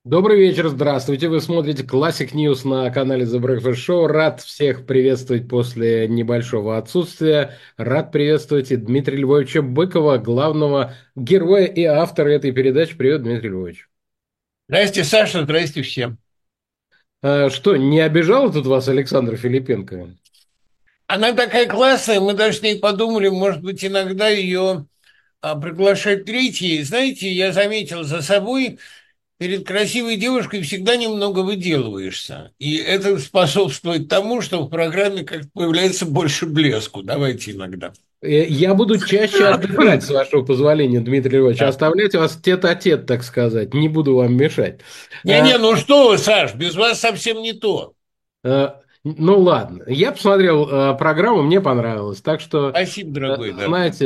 Добрый вечер, здравствуйте. Вы смотрите Classic News на канале The Breakfast Show. Рад всех приветствовать после небольшого отсутствия. Рад приветствовать и Дмитрия Львовича Быкова, главного героя и автора этой передачи. Привет, Дмитрий Львович. Здрасте, Саша, здрасте всем. Что, не обижал тут вас Александр Филипенко? Она такая классная, мы даже с ней подумали, может быть, иногда ее приглашать третьей. Знаете, я заметил за собой, перед красивой девушкой всегда немного выделываешься. И это способствует тому, что в программе как-то появляется больше блеску. Давайте иногда. Я буду чаще отдыхать, с вашего позволения, Дмитрий Львович. Да. Оставлять вас тет-а-тет, так сказать. Не буду вам мешать. Не-не, ну что вы, Саш, без вас совсем не то. Ну ладно, я посмотрел программу, мне понравилось, так что, Спасибо, дорогой, да. знаете,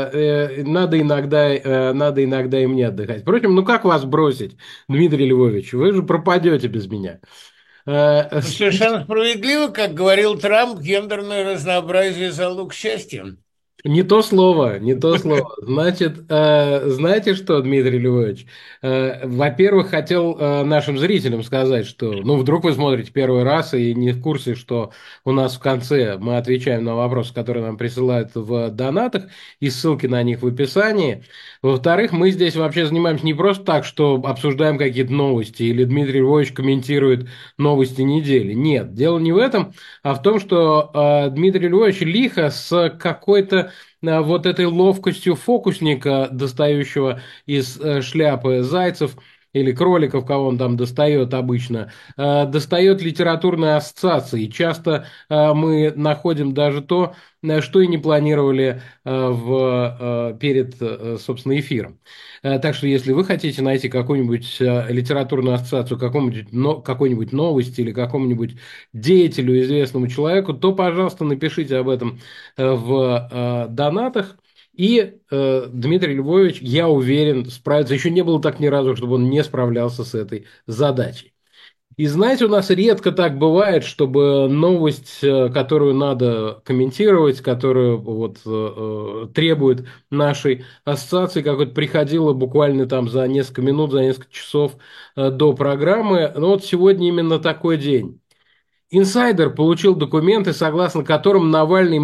надо иногда и мне отдыхать. Впрочем, ну как вас бросить, Дмитрий Львович? Вы же пропадете без меня. Ну, совершенно справедливо, как говорил Трамп, гендерное разнообразие– залог счастья. Не то слово, не то слово. Значит, знаете что, Дмитрий Львович? Во-первых, хотел нашим зрителям сказать, что, ну, вдруг вы смотрите первый раз и не в курсе, что у нас в конце мы отвечаем на вопросы, которые нам присылают в донатах, и ссылки на них в описании. Во-вторых, мы здесь вообще занимаемся не просто так, что обсуждаем какие-то новости, или Дмитрий Львович комментирует новости недели. Нет, дело не в этом, а в том, что Дмитрий Львович лихо с какой-то вот этой ловкостью фокусника, достающего из шляпы зайцев или кроликов, кого он там достает обычно, достает литературные ассоциации. И часто мы находим даже то, что и не планировали перед, собственно, эфиром. Так что, если вы хотите найти какую-нибудь литературную ассоциацию какой-нибудь новости или какому-нибудь деятелю, известному человеку, то, пожалуйста, напишите об этом в донатах. И Дмитрий Львович, я уверен, справится. Еще не было так ни разу, чтобы он не справлялся с этой задачей. И знаете, у нас редко так бывает, чтобы новость, которую надо комментировать, которую вот требует нашей ассоциации, какой-то приходила буквально там за несколько минут, за несколько часов до программы. Но вот сегодня именно такой день. Инсайдер получил документы, согласно которым Навальный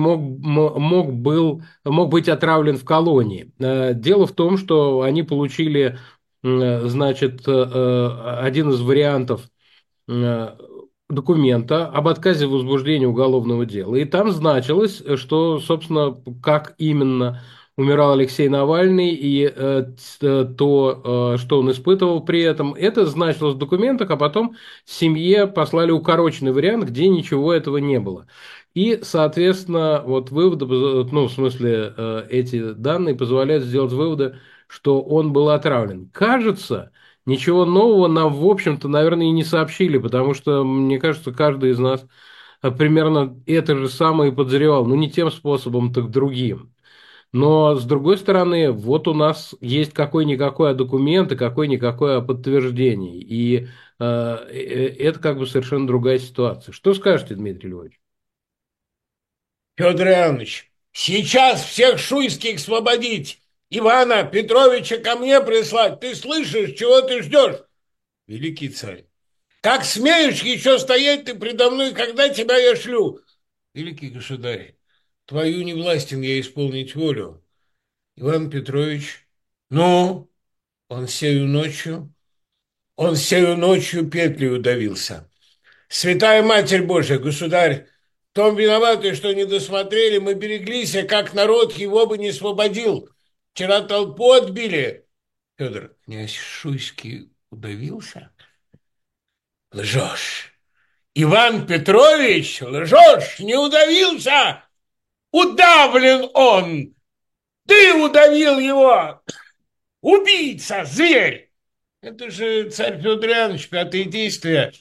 мог быть отравлен в колонии. Дело в том, что они получили, значит, один из вариантов э, документа об отказе в возбуждении уголовного дела. И там значилось, что, собственно, как именно умирал Алексей Навальный и то, что он испытывал при этом, это значилось в документах, а потом семье послали укороченный вариант, где ничего этого не было. И, соответственно, вот выводы, ну, в смысле, эти данные позволяют сделать выводы, что он был отравлен. Кажется, ничего нового нам, в общем-то, наверное, и не сообщили, потому что, мне кажется, каждый из нас примерно это же самое и подозревал. Ну, не тем способом, так другим. Но, с другой стороны, вот у нас есть какой-никакой документ и какой-никакое подтверждение. И это как бы совершенно другая ситуация. Что скажете, Дмитрий Львович? Федор Иоаннович, сейчас всех шуйских освободить! Ивана Петровича ко мне прислать! Ты слышишь, чего ты ждешь? Великий царь. Как смеешь еще стоять ты предо мной, когда тебя я шлю? Великий государь, твою не властен я исполнить волю. Иван Петрович, ну, он сею ночью, он сею ночью петлей удавился. Святая Матерь Божия, государь, в том виноваты, что не досмотрели, мы береглись, а как народ его бы не освободил. Вчера толпу отбили. Федор, князь Шуйский удавился? Лжешь. Иван Петрович, лжешь, не удавился. Удавлен он. Ты удавил его. Убийца, зверь. Это же царь Федор Иоаннович, пятое действие.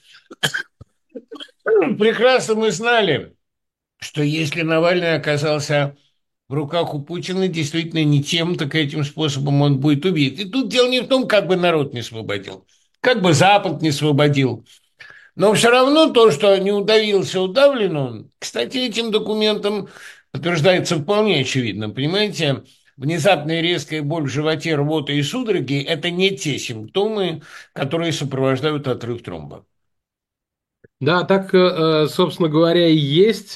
Прекрасно мы знали, что если Навальный оказался в руках у Путина, действительно не тем, так этим способом он будет убит. И тут дело не в том, как бы народ не освободил, как бы Запад не освободил. Но все равно то, что не удавился, удавлен он. Кстати, этим документом подтверждается вполне очевидно, понимаете? внезапная резкая боль в животе, рвота и судороги – это не те симптомы, которые сопровождают отрыв тромба. Да, так, собственно говоря, и есть.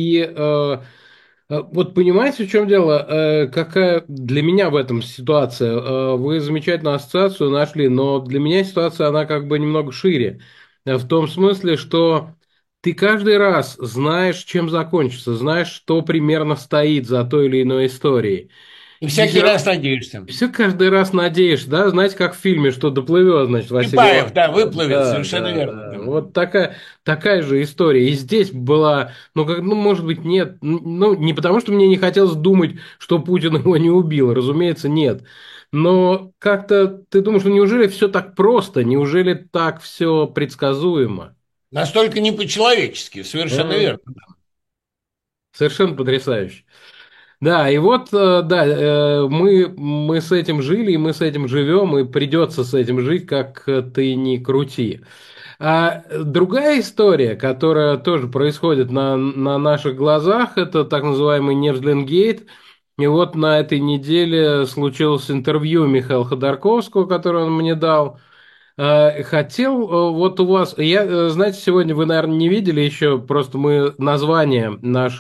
Вот понимаете, в чем дело? Какая для меня в этом ситуация? Вы замечательную ассоциацию нашли, но для меня ситуация, она как бы немного шире. В том смысле, что ты каждый раз знаешь, чем закончится, знаешь, что примерно стоит за той или иной историей. И И всякий все раз надеешься. все каждый раз надеешься, да, знаете, как в фильме, что доплывет, значит, Василий Чапаев, Иванович. да, выплывет, Да, совершенно да, верно. да. Да. Вот такая же история. И здесь была, ну, как, ну, может быть, нет, ну, не потому, что мне не хотелось думать, что Путин его не убил, разумеется, нет. Но как-то ты думаешь, ну, неужели все так просто, неужели так все предсказуемо? Настолько не по-человечески, совершенно Ага. верно. Совершенно потрясающе. Да, и вот, да, мы с этим жили, и мы с этим живем, и придется с этим жить, как ты ни крути. А другая история, которая тоже происходит на наших глазах, это так называемый Невзленгейт. И вот на этой неделе случилось интервью Михаила Ходорковского, которое он мне дал. Хотел вот у вас, знаете, сегодня вы, наверное, не видели еще, просто мы название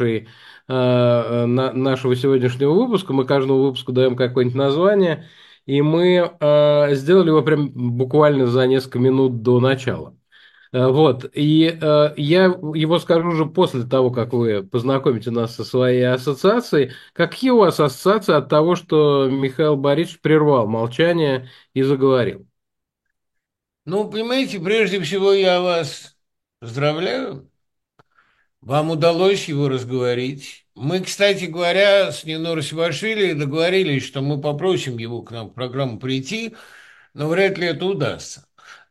нашего сегодняшнего выпуска, мы каждому выпуску даем какое-нибудь название, и мы сделали его прям буквально за несколько минут до начала. Вот, и я его скажу уже после того, как вы познакомите нас со своей ассоциацией. Какие у вас ассоциации от того, что Михаил Борисович прервал молчание и заговорил? Ну, понимаете, прежде всего я вас поздравляю. Вам удалось его разговорить. Мы, кстати говоря, с Нино Расивашвили договорились, что мы попросим его к нам в программу прийти, но вряд ли это удастся.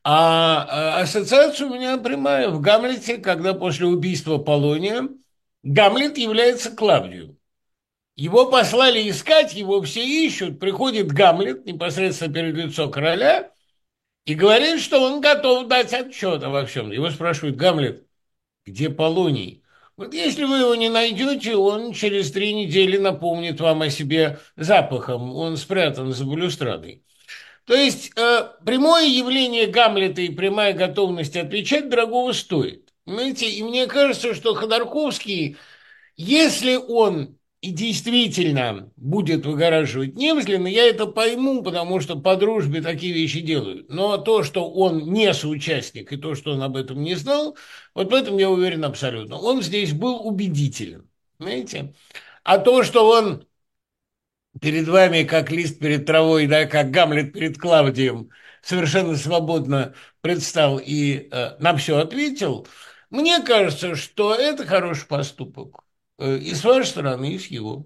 Ассоциация у меня прямая. В «Гамлете», когда после убийства Полония Гамлет является Клавдию. Его послали искать, его все ищут. Приходит Гамлет непосредственно перед лицо короля и говорит, что он готов дать отчет обо всем. Его спрашивают: Гамлет, где Полоний? Вот если вы его не найдете, он через 3 недели напомнит вам о себе запахом. Он спрятан за балюстрадой. То есть прямое явление Гамлета и прямая готовность отвечать дорогого стоит. Понимаете? И мне кажется, что Ходорковский, если он и действительно будет выгораживать Невзлина, я это пойму, потому что по дружбе такие вещи делают. Но то, что он не соучастник, и то, что он об этом не знал, вот в этом я уверен абсолютно. Он здесь был убедителен. Понимаете? А то, что он перед вами, как лист перед травой, да, как Гамлет перед Клавдием, совершенно свободно предстал и на все ответил, мне кажется, что это хороший поступок. И с вашей стороны, и с его.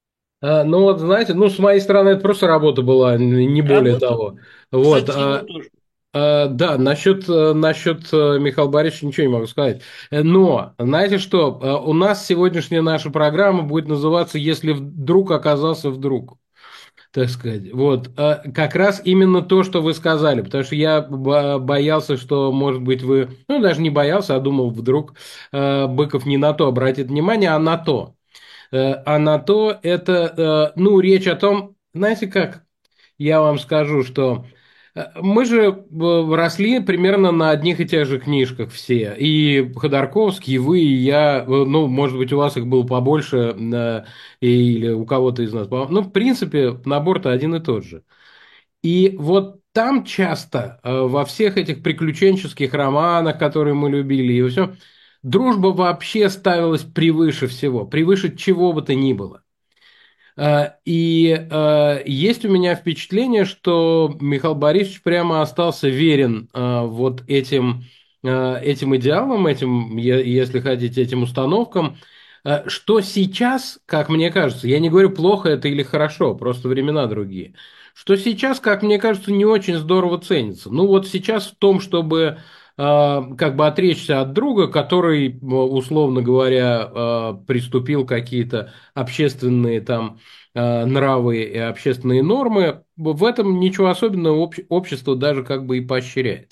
Ну вот, знаете, ну с моей стороны это просто работа была, не более Работа, того. Вот, кстати, с его тоже. да, насчет Михаила Борисовича ничего не могу сказать. Но, знаете что, у нас сегодняшняя наша программа будет называться «Если вдруг оказался вдруг», так сказать. Вот, как раз именно то, что вы сказали, потому что я боялся, что, может быть, вы, ну, даже не боялся, а думал, вдруг Быков не на то обратит внимание, а на то. А на то это, ну, речь о том, знаете как, я вам скажу, что мы же росли примерно на одних и тех же книжках все. И Ходорковский, и вы, и я. Ну, может быть, у вас их было побольше, или у кого-то из нас. Ну, в принципе, набор-то один и тот же. И вот там часто, во всех этих приключенческих романах, которые мы любили, и все, дружба вообще ставилась превыше всего, превыше чего бы то ни было. И есть у меня впечатление, что Михаил Борисович прямо остался верен вот этим идеалам, этим, если хотите, этим установкам, что сейчас, как мне кажется, я не говорю, плохо это или хорошо, просто времена другие, что сейчас, как мне кажется, не очень здорово ценится. Ну вот сейчас в том, чтобы как бы отречься от друга, который, условно говоря, приступил какие-то общественные там нравы и общественные нормы, в этом ничего особенного общество даже как бы и поощряет.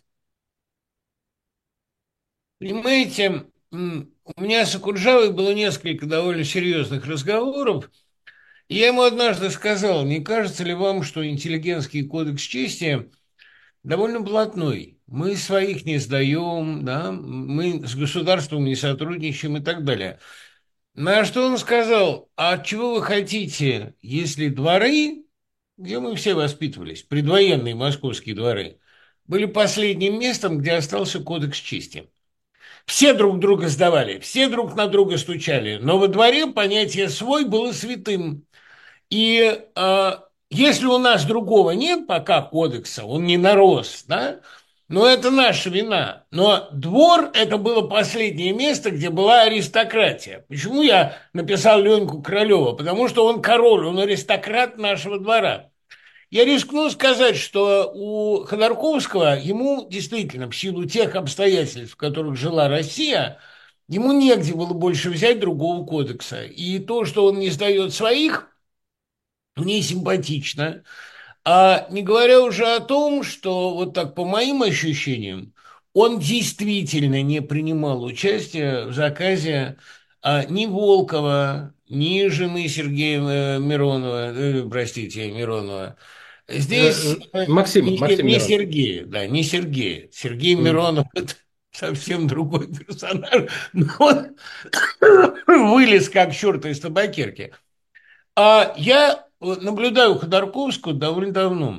Понимаете, у меня с Акуджавой было несколько довольно серьезных разговоров, И я ему однажды сказал, не кажется ли вам, что интеллигентский кодекс чести довольно блатной? Мы своих не сдаем, да, мы с государством не сотрудничаем и так далее. На что он сказал, а чего вы хотите, если дворы, где мы все воспитывались, предвоенные московские дворы, были последним местом, где остался кодекс чести? Все друг друга сдавали, все друг на друга стучали, но во дворе понятие «свой» было святым. И если у нас другого нет пока кодекса, он не нарос, да, но это наша вина. Но двор – это было последнее место, где была аристократия. Почему я написал Леньку Королева? Потому что он король, он аристократ нашего двора. Я рискну сказать, что у Ходорковского, ему действительно, в силу тех обстоятельств, в которых жила Россия, ему негде было больше взять другого кодекса. И то, что он не сдает своих, мне симпатично. А не говоря уже о том, что вот так по моим ощущениям, он действительно не принимал участия в заказе ни Волкова, ни жены Сергея Миронова, простите, Миронова. Здесь Максима, Максим не Мирон. Сергея, да, не Сергея. Сергей М. Миронов – это совсем другой персонаж, но он вылез как черт из табакерки. А я вот наблюдаю Ходорковского довольно давно.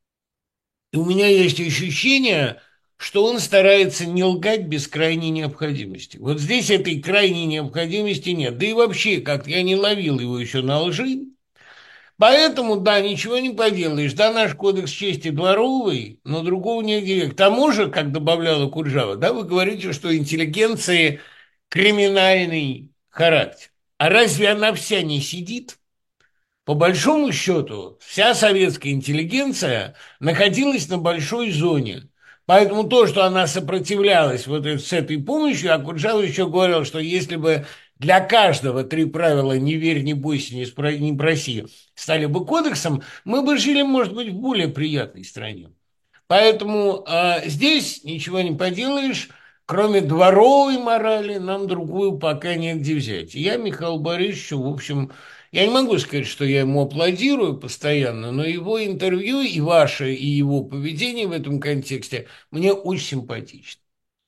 И у меня есть ощущение, что он старается не лгать без крайней необходимости. Вот здесь этой крайней необходимости нет. Да и вообще, как я не ловил его еще на лжи. Поэтому, да, ничего не поделаешь. Да, наш кодекс чести дворовый, но другого нигде. К тому же, как добавляла Куджава, да, вы говорите, что интеллигенции криминальный характер. А разве она вся не сидит? По большому счету, вся советская интеллигенция находилась на большой зоне. Поэтому то, что она сопротивлялась с этой помощью, а Куджава еще говорил, что если бы для каждого три правила «не верь, не бойся, не проси» стали бы кодексом, мы бы жили, может быть, в более приятной стране. Поэтому здесь ничего не поделаешь, кроме дворовой морали, нам другую пока негде взять. И я Михаилу Борисовичу, в общем, я не могу сказать, что я ему аплодирую постоянно, но его интервью и ваше, и его поведение в этом контексте мне очень симпатично.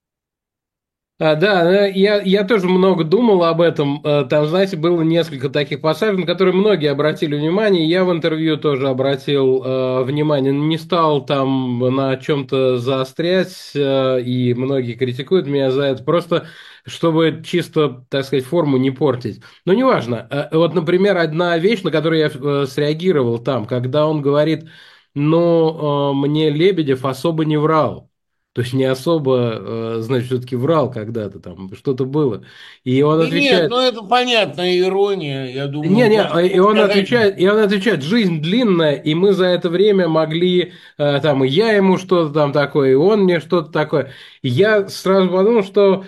Да, я тоже много думал об этом. Там, знаете, было несколько таких пассажей, на которые многие обратили внимание. Я в интервью тоже обратил внимание. Не стал там на чем-то заострять, и многие критикуют меня за это. Просто чтобы чисто, так сказать, форму не портить. Но неважно. Вот, например, одна вещь, на которую я среагировал там, когда он говорит, ну, мне Лебедев особо не врал. То есть не особо, значит, все-таки врал когда-то там, что-то было. И он Да нет, отвечает, ну это понятная ирония, я не, думаю, не, просто сказать. и он отвечает, жизнь длинная, и мы за это время могли, там, и я ему что-то там такое, и он мне что-то такое. И я сразу подумал, что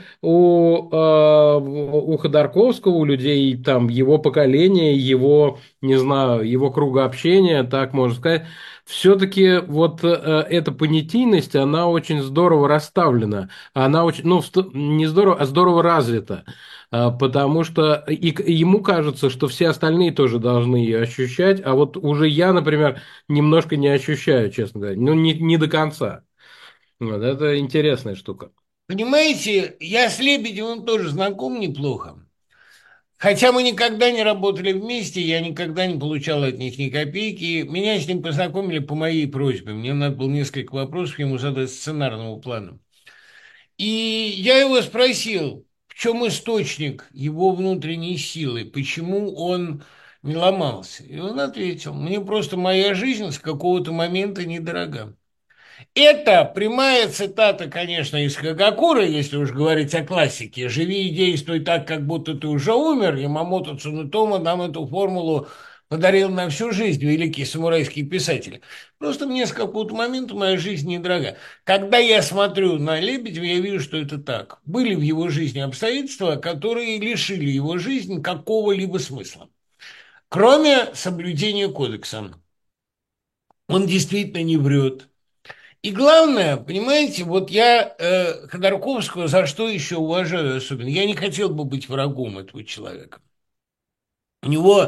у Ходорковского, у людей, там, его поколения, его, не знаю, его круга общения, так можно сказать, все-таки вот эта понятийность, она очень здорово расставлена, она очень, ну, не здорово, а здорово развита. Потому что ему кажется, что все остальные тоже должны ее ощущать, а вот уже я, например, немножко не ощущаю, честно говоря, ну, не до конца. Вот, это интересная штука. Понимаете, я с Лебедевым тоже знаком неплохо. Хотя мы никогда не работали вместе, я никогда не получал от них ни копейки. Меня с ним познакомили по моей просьбе. Мне надо было несколько вопросов ему задать сценарного плана. И я его спросил, в чем источник его внутренней силы, почему он не ломался. И он ответил, мне просто моя жизнь с какого-то момента недорога. Это прямая цитата, конечно, из Хагакура, если уж говорить о классике. «Живи и действуй так, как будто ты уже умер». Ямамото Цунутома нам эту формулу подарил на всю жизнь, великий самурайский писатель. Просто мне с какого-то момента моя жизнь недорога. Когда я смотрю на Лебедева, я вижу, что это так. Были в его жизни обстоятельства, которые лишили его жизнь какого-либо смысла. Кроме соблюдения кодекса. Он действительно не врет. И главное, понимаете, вот я Ходорковского за что еще уважаю особенно. Я не хотел бы быть врагом этого человека. У него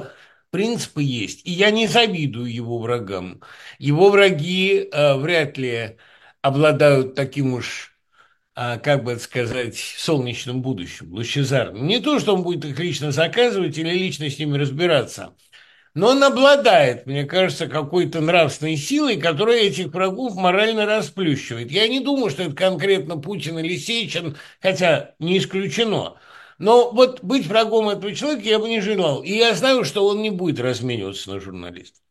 принципы есть. И я не завидую его врагам. Его враги вряд ли обладают таким уж, как бы это сказать, солнечным будущим, лучезарным. Не то, что он будет их лично заказывать или лично с ними разбираться, но он обладает, мне кажется, какой-то нравственной силой, которая этих врагов морально расплющивает. Я не думаю, что это конкретно Путин или Сечин, хотя не исключено. Но вот быть врагом этого человека я бы не желал. И я знаю, что он не будет размениваться на журналистов.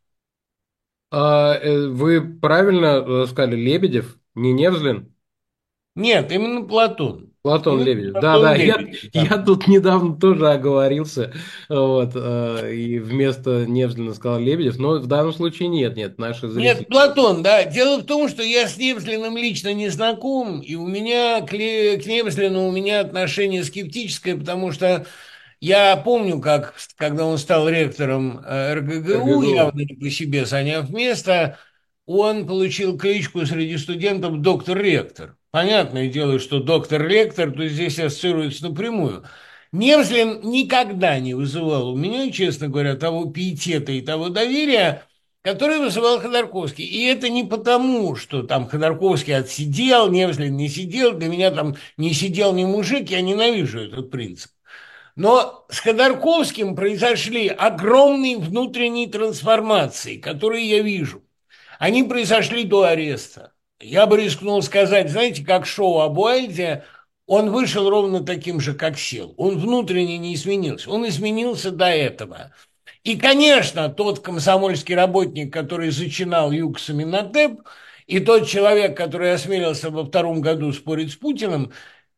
Вы правильно сказали, Лебедев, не Невзлин? Нет, именно Платон. Платон Именно Лебедев. Да, Платон да, я, Лебедев, да. я тут недавно тоже оговорился, вот, и вместо Невзлина сказал Лебедев, но в данном случае нет, нет, наши Нет, зрители. Платон, да. Дело в том, что я с Невзлиным лично не знаком, и у меня к Невзлину у меня отношение скептическое, потому что я помню, как, когда он стал ректором РГГУ, РГГУ. явно не по себе заняв место, он получил кличку среди студентов «доктор-ректор». Понятное дело, что доктор-ректор, то здесь ассоциируется напрямую. Невзлин никогда не вызывал у меня, честно говоря, того пиетета и того доверия, который вызывал Ходорковский. И это не потому, что там Ходорковский отсидел, Невзлин не сидел, для меня там не сидел ни мужик, я ненавижу этот принцип. Но с Ходорковским произошли огромные внутренние трансформации, которые я вижу. Они произошли до ареста. Я бы рискнул сказать, знаете, как шоу об Уайльде, он вышел ровно таким же, как сел. Он внутренне не изменился. Он изменился до этого. И, конечно, тот комсомольский работник, который зачинал юксами на ТЭП, и тот человек, который осмелился во втором году спорить с Путиным,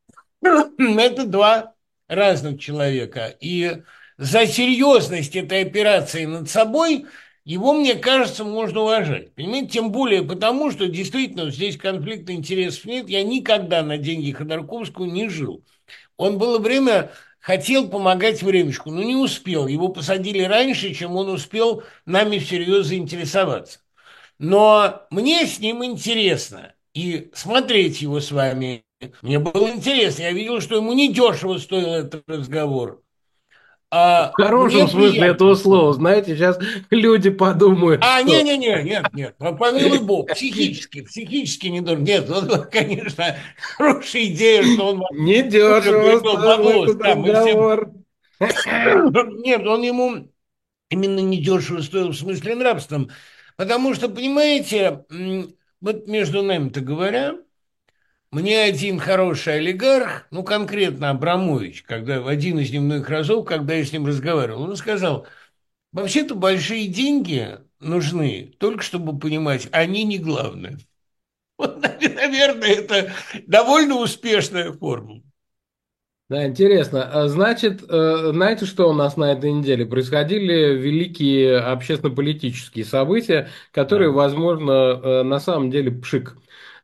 это два разных человека. И за серьезность этой операции над собой его, мне кажется, можно уважать. Понимаете, тем более потому, что действительно здесь конфликта интересов нет. Я никогда на деньги Ходорковского не жил. Он было время хотел помогать времечку, но не успел. Его посадили раньше, чем он успел нами всерьез заинтересоваться. Но мне с ним интересно. И смотреть его с вами мне было интересно. Я видел, что ему недешево стоил этот разговор. В А мне хорошем смысле этого приятно слова, смотреть. знаете, сейчас люди подумают, что Не-не-не, нет. Помилуй Бог, психически не должен. Нет, вот, конечно, хорошая идея, что он вам уже недешево пришел стоил подвоз. этот Да, мы все... разговор. Нет, он ему именно недешево стоил в смысле нравственном. Потому что, понимаете, вот между нами-то говоря, мне один хороший олигарх, ну, конкретно Абрамович, когда в один из дневных разов, когда я с ним разговаривал, он сказал, вообще-то большие деньги нужны, только чтобы понимать, они не главное. Вот, наверное, это довольно успешная формула. Да, интересно. Значит, знаете, что у нас на этой неделе? Происходили великие общественно-политические события, которые, Да. возможно, на самом деле пшик.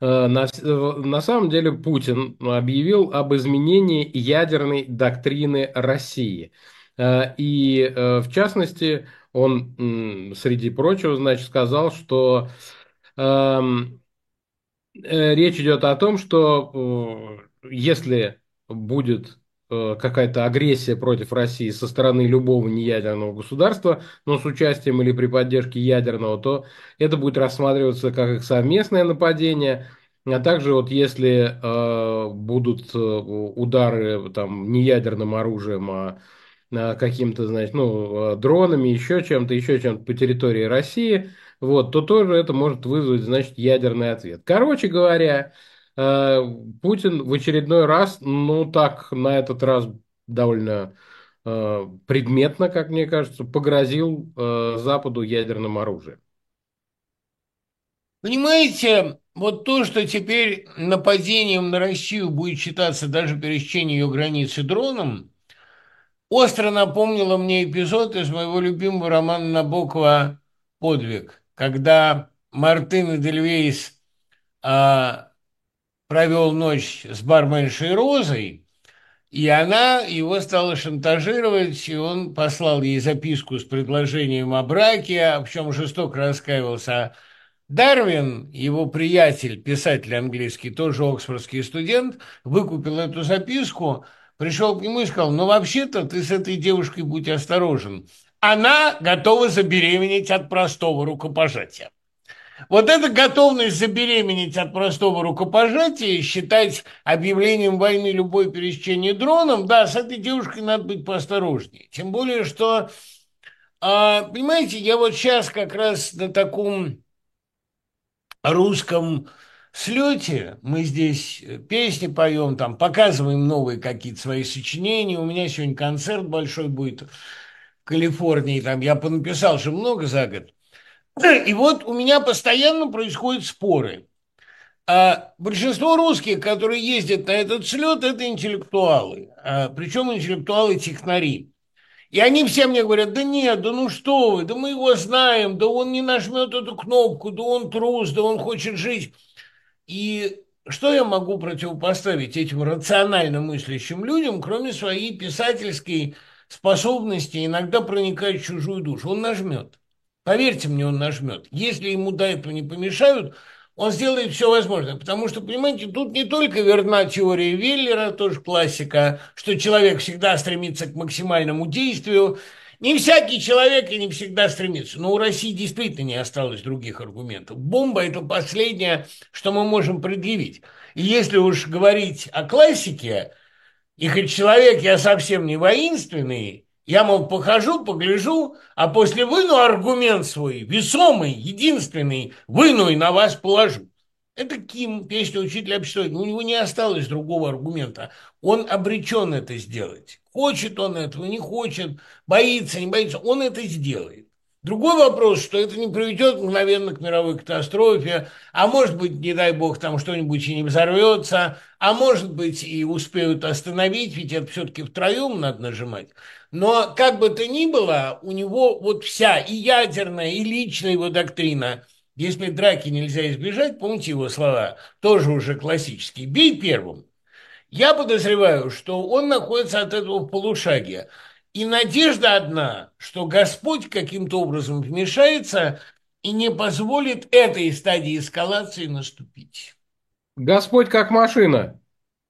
На самом деле Путин объявил об изменении ядерной доктрины России. И, в частности, он, среди прочего, значит, сказал, что эм, речь идет о том, что если будет какая-то агрессия против России со стороны любого неядерного государства, но с участием или при поддержке ядерного, то это будет рассматриваться как их совместное нападение. А также вот если будут удары там неядерным оружием, каким-то, значит, ну, дронами, еще чем-то по территории России, вот, то тоже это может вызвать, значит, ядерный ответ. Короче говоря, э, Путин в очередной раз, ну так, на этот раз довольно предметно, как мне кажется, погрозил Западу ядерным оружием. Понимаете, вот то, что теперь нападением на Россию будет считаться даже пересечение ее границы дроном, остро напомнило мне эпизод из моего любимого романа Набокова «Подвиг», когда Мартын Эдельвейс а, провел ночь с барменшей Розой, и она его стала шантажировать, и он послал ей записку с предложением о браке, о чем жестоко раскаивался. Дарвин, его приятель, писатель английский, тоже оксфордский студент, выкупил эту записку, пришел к нему и сказал, ну, вообще-то ты с этой девушкой будь осторожен. она готова забеременеть от простого рукопожатия. Вот эта готовность забеременеть от простого рукопожатия, считать объявлением войны любое пересечение дроном, да, с этой девушкой надо быть поосторожнее. Тем более, что, понимаете, я вот сейчас как раз на таком русском слете, мы здесь песни поем, там, показываем новые какие-то свои сочинения, у меня сегодня концерт большой будет в Калифорнии, там, я понаписал же много за год. И вот у меня постоянно происходят споры. А большинство русских, которые ездят на этот слет, это интеллектуалы. Причем интеллектуалы-технари. И они все мне говорят, да нет, да ну что вы, да мы его знаем, да он не нажмет эту кнопку, да он трус, да он хочет жить. И что я могу противопоставить этим рационально мыслящим людям, кроме своей писательской способности иногда проникать в чужую душу? Он нажмет. Поверьте мне, он нажмет. Если ему до этого не помешают, он сделает все возможное. Потому что, понимаете, тут не только верна теория Веллера, тоже классика, что человек всегда стремится к максимальному действию. Не всякий человек и не всегда стремится. Но у России действительно не осталось других аргументов. Бомба – это последнее, что мы можем предъявить. И если уж говорить о классике, и хоть человек я совсем не воинственный, я, мол, похожу, погляжу, а после выну аргумент свой, весомый, единственный, выну и на вас положу. Это Ким, песня учителя общества. У него не осталось другого аргумента. Он обречен это сделать. Хочет он этого, не хочет, боится, не боится, он это сделает. Другой вопрос, что это не приведет мгновенно к мировой катастрофе, а может быть, не дай бог, там что-нибудь и не взорвется, а может быть, и успеют остановить, ведь это все-таки втроем надо нажимать. Но как бы то ни было, у него вот вся и ядерная, и личная его доктрина, если драки нельзя избежать, помните его слова, тоже уже классические, бей первым. Я подозреваю, что он находится от этого в полушаге. И надежда одна, что Господь каким-то образом вмешается и не позволит этой стадии эскалации наступить. Господь как машина.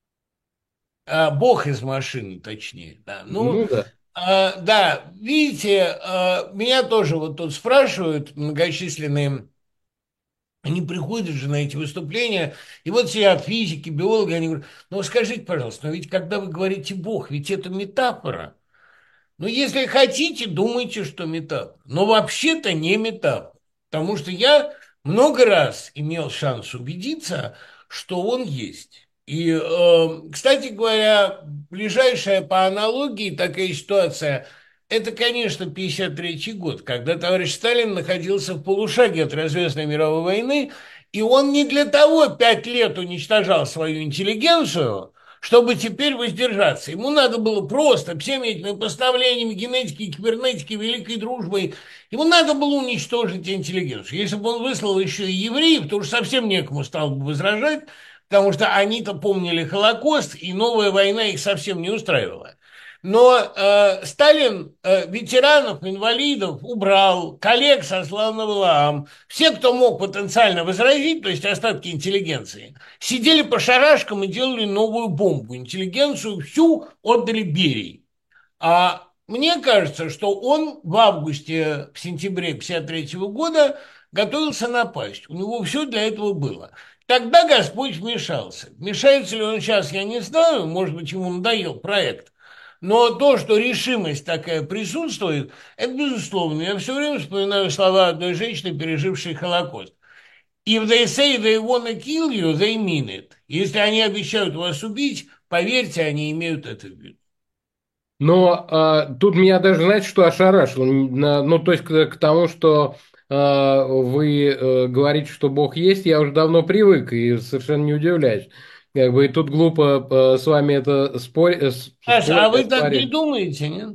Бог из машины, точнее, да. Ну, Ну да. да, видите, меня тоже вот тут спрашивают многочисленные, они приходят же на эти выступления, и вот сидят физики, биологи, они говорят, ну скажите, пожалуйста, но ведь когда вы говорите Бог, ведь это метафора. Ну, если хотите, думайте, что метафора. Но вообще-то не метафора. Потому что я много раз имел шанс убедиться, что он есть. И, кстати говоря, ближайшая по аналогии такая ситуация, это, конечно, 1953 год, когда товарищ Сталин находился в полушаге от развязанной мировой войны, и он не для того 5 лет уничтожал свою интеллигенцию, чтобы теперь воздержаться. Ему надо было просто всеми этими поставлениями генетики и кибернетики, великой дружбой, ему надо было уничтожить интеллигенцию. Если бы он выслал еще и евреев, то уж совсем некому стало бы возражать, потому что они-то помнили Холокост, и новая война их совсем не устраивала. Но Сталин ветеранов, инвалидов убрал, коллег сослал на Валаам. Все, кто мог потенциально возразить, то есть остатки интеллигенции, сидели по шарашкам и делали новую бомбу. Интеллигенцию всю отдали Берии. А мне кажется, что он в августе, в сентябре 1953 года готовился напасть. У него все для этого было. Тогда Господь вмешался. Вмешается ли он сейчас, я не знаю. Может быть, ему надоел проект. Но то, что решимость такая присутствует, это безусловно. Я все время вспоминаю слова одной женщины, пережившей Холокост. If they say they wanna kill you, they mean it. Если они обещают вас убить, поверьте, они имеют это в виду. Но тут меня даже, знаете, что ошарашило? Ну, то есть к тому, что вы говорите, что Бог есть, я уже давно привык и совершенно не удивляюсь. Как бы и тут глупо с вами это Саша, а спорить, вы так не оспаривать. думаете, нет?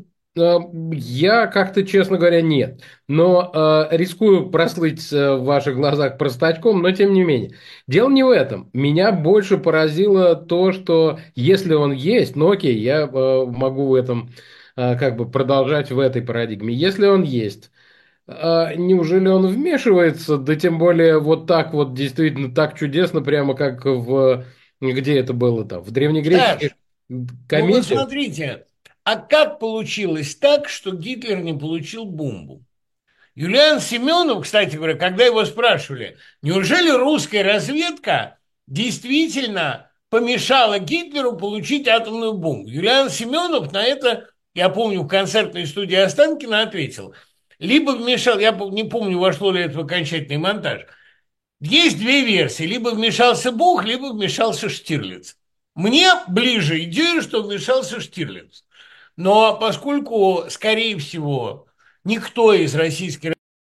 Я как-то, честно говоря, нет. Но рискую прослыть в ваших глазах простачком, но тем не менее. Дело не в этом. Меня больше поразило то, что если он есть, ну окей, я могу в этом как бы продолжать в этой парадигме. Если он есть, неужели он вмешивается, да тем более вот так вот действительно так чудесно, прямо где это было там, в древнегреческих Саш, ну вот комедиях? смотрите, А как получилось так, что Гитлер не получил бомбу? Юлиан Семенов, кстати говоря, когда его спрашивали, неужели русская разведка действительно помешала Гитлеру получить атомную бомбу? Юлиан Семенов на это, я помню, в концертной студии Останкина ответил, либо вмешал, я не помню, вошло ли это в окончательный монтаж, есть две версии, либо вмешался Бог, либо вмешался Штирлиц. Мне ближе идея, что вмешался Штирлиц. Но поскольку, скорее всего, никто из российской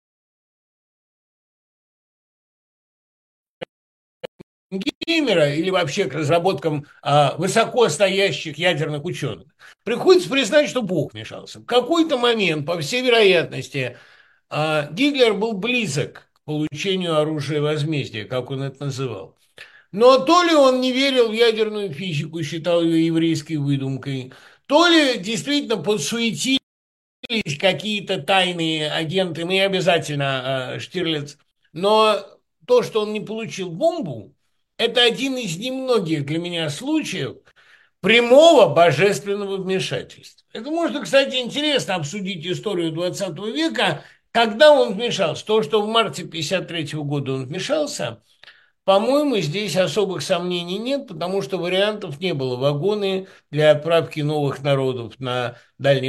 геймера или вообще к разработкам высокостоящих ядерных ученых, приходится признать, что Бог вмешался. В какой-то момент, по всей вероятности, Гитлер был близок к получению оружия возмездия, как он это называл. Но то ли он не верил в ядерную физику, считал ее еврейской выдумкой, то ли действительно подсуетились какие-то тайные агенты, мы обязательно Штирлиц, но то, что он не получил бомбу, это один из немногих для меня случаев прямого божественного вмешательства. Это можно, кстати, интересно обсудить историю XX века, когда он вмешался. То, что в марте 1953 года он вмешался, по-моему, здесь особых сомнений нет, потому что вариантов не было. Вагоны для отправки новых народов на Дальний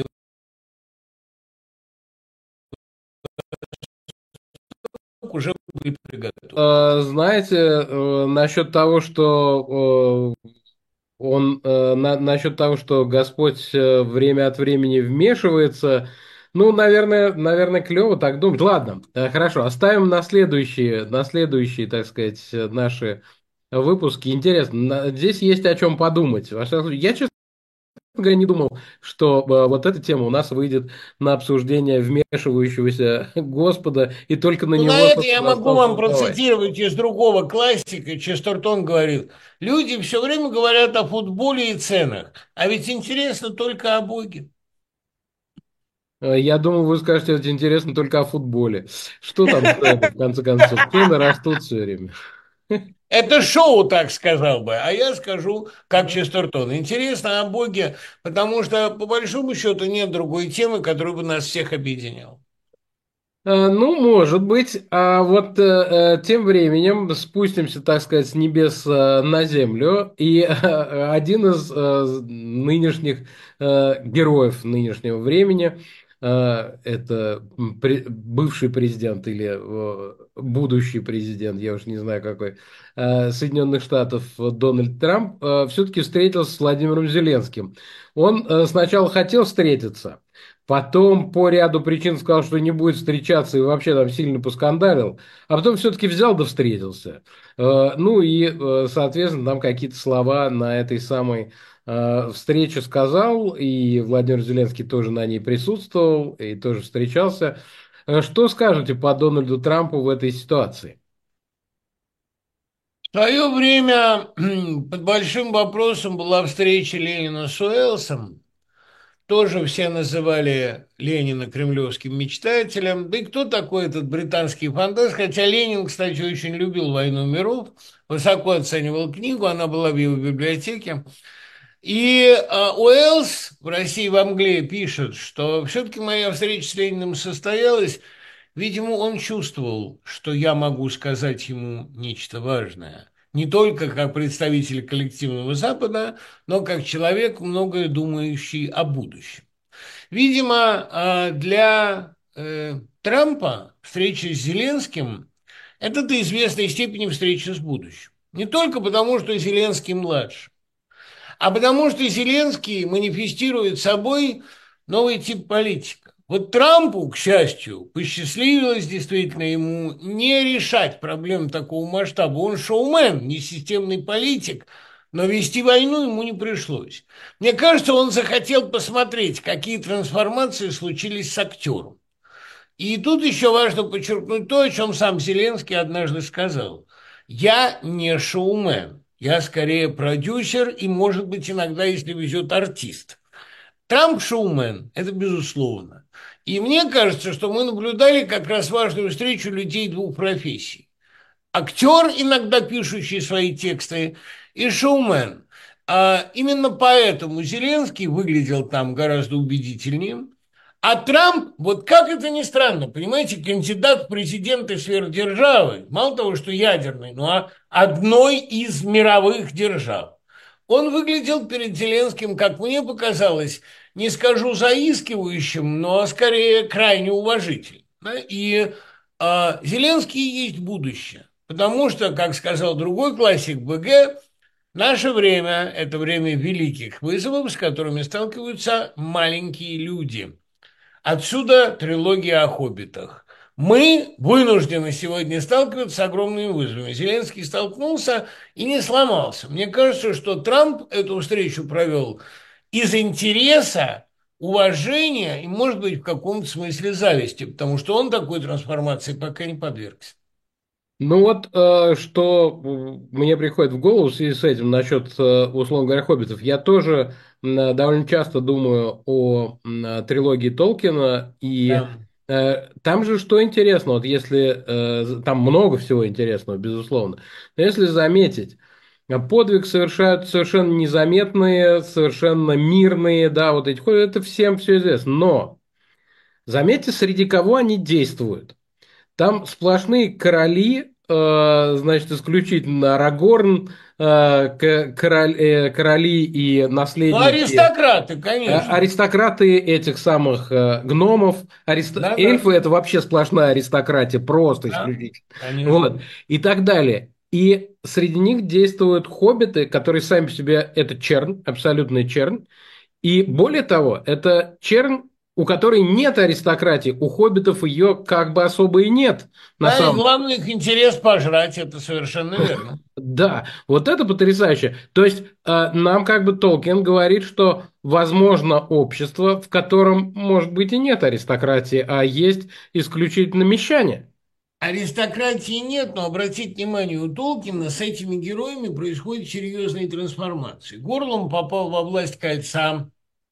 Восток уже были приготовлены. Знаете, насчет того, что насчет того, что Господь время от времени вмешивается, ну, наверное, клево так думать. Ладно, хорошо, оставим на следующие, так сказать, наши выпуски. Интересно, здесь есть о чем подумать. Во всяком случае, я, честно говоря, не думал, что вот эта тема у нас выйдет на обсуждение вмешивающегося Господа, и только на Ну, на него, это я собственно, могу остался вам уповать. процитировать из другого классика. Честертон говорит, люди все время говорят о футболе и ценах, а ведь интересно только о Боге. Я думаю, вы скажете, это интересно только о футболе. Что там цены, в конце концов? Цены растут все время. Это шоу, так сказал бы, а я скажу, как Честертон. Интересно о Боге, потому что, по большому счету, нет другой темы, которая бы нас всех объединяла. Ну, может быть. А вот тем временем спустимся, так сказать, с небес на землю. И один из нынешних героев нынешнего времени, это бывший президент или будущий президент, я уж не знаю какой, Соединенных Штатов Дональд Трамп, все-таки встретился с Владимиром Зеленским. Он сначала хотел встретиться. Потом по ряду причин сказал, что не будет встречаться и вообще там сильно поскандалил. А потом все-таки взял да встретился. Ну и, соответственно, там какие-то слова на этой самой встрече сказал. И Владимир Зеленский тоже на ней присутствовал и тоже встречался. Что скажете по Дональду Трампу в этой ситуации? В свое время под большим вопросом была встреча Ленина с Уэллсом. Тоже все называли Ленина кремлевским мечтателем. Да и кто такой этот британский фантаст? Хотя Ленин, кстати, очень любил «Войну миров», высоко оценивал книгу, она была в его библиотеке. И Уэллс в «России во мгле» пишет, что все-таки моя встреча с Лениным состоялась. Видимо, он чувствовал, что я могу сказать ему нечто важное. Не только как представитель коллективного Запада, но как человек, многое думающий о будущем. Видимо, для Трампа встреча с Зеленским – это до известной степени встреча с будущим. Не только потому, что Зеленский младше, а потому что Зеленский манифестирует собой новый тип политика. Вот Трампу, к счастью, посчастливилось действительно ему не решать проблем такого масштаба. Он шоумен, не системный политик, но вести войну ему не пришлось. Мне кажется, он захотел посмотреть, какие трансформации случились с актером. И тут еще важно подчеркнуть то, о чем сам Зеленский однажды сказал. «Я не шоумен, я скорее продюсер и, может быть, иногда, если везет, артист». Трамп шоумен, это безусловно. И мне кажется, что мы наблюдали как раз важную встречу людей двух профессий. Актер, иногда пишущий свои тексты, и шоумен. Именно поэтому Зеленский выглядел там гораздо убедительнее. А Трамп, вот как это ни странно, понимаете, кандидат в президенты сверхдержавы, мало того, что ядерный, но одной из мировых держав. Он выглядел перед Зеленским, как мне показалось, не скажу заискивающим, но скорее крайне уважительным. Да? И Зеленский есть будущее. Потому что, как сказал другой классик БГ, наше время – это время великих вызовов, с которыми сталкиваются маленькие люди. Отсюда трилогия о хоббитах. Мы вынуждены сегодня сталкиваться с огромными вызовами. Зеленский столкнулся и не сломался. Мне кажется, что Трамп эту встречу провел из интереса, уважения и, может быть, в каком-то смысле зависти, потому что он такой трансформации пока не подвергся. Ну вот, что мне приходит в голову в связи с этим насчет, условно говоря, хоббитов. Я тоже довольно часто думаю о трилогии Толкина, и Да. там же что интересно, вот если, там много всего интересного, безусловно, но если заметить, подвиг совершают совершенно незаметные, совершенно мирные, да, вот эти хоббиты, это всем все известно, но заметьте, среди кого они действуют. Там сплошные короли, значит, исключительно Арагорн, короли и Ну, наследники, аристократы, конечно. аристократы этих самых гномов, Да-да, эльфы это вообще сплошная аристократия, просто да, исключительно. конечно. Вот, и так далее. И среди них действуют хоббиты, которые сами по себе это чернь, абсолютный чернь. И более того, это чернь, у которой нет аристократии, у хоббитов ее как бы особо и нет на Да, и самом. главный их интерес пожрать, это совершенно верно. Да, вот это потрясающе. То есть нам как бы Толкин говорит, что возможно общество, в котором, может быть, и нет аристократии, а есть исключительно мещане. Аристократии нет, но обратите внимание, у Толкина с этими героями происходят серьезные трансформации. Горлом попал во власть кольца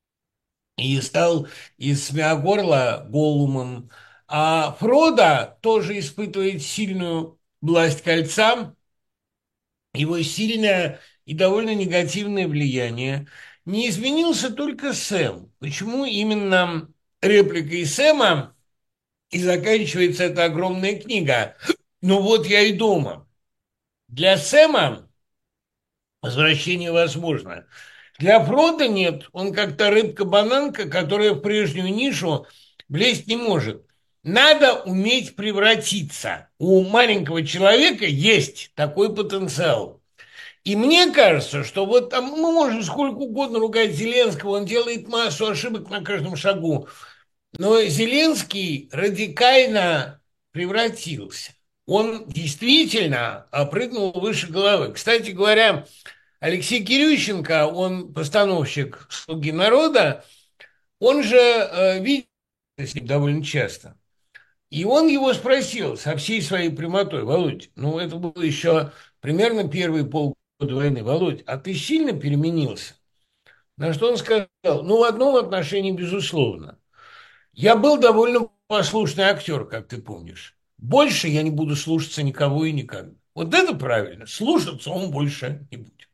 и стал из Смеагорла Голлумом. А Фродо тоже испытывает сильную власть кольца, его сильное и довольно негативное влияние. Не изменился только Сэм. Почему именно репликой Сэма и заканчивается эта огромная книга? Ну вот я и дома. Для Сэма возвращение возможно. Для Фрода нет. Он как то рыбка-бананка, которая в прежнюю нишу влезть не может. Надо уметь превратиться. У маленького человека есть такой потенциал. И мне кажется, что вот там мы можем сколько угодно ругать Зеленского, он делает массу ошибок на каждом шагу. Но Зеленский радикально превратился. Он действительно прыгнул выше головы. Кстати говоря, Алексей Кирющенко, он постановщик «Слуги народа», он же видит с ним довольно часто. И он его спросил со всей своей прямотой: Володь, ну это было еще примерно первые полгода войны, Володь, а ты сильно переменился? На что он сказал: ну, в одном отношении, безусловно. Я был довольно послушный актер, как ты помнишь. Больше я не буду слушаться никого и никогда. Вот это правильно. Слушаться он больше не будет.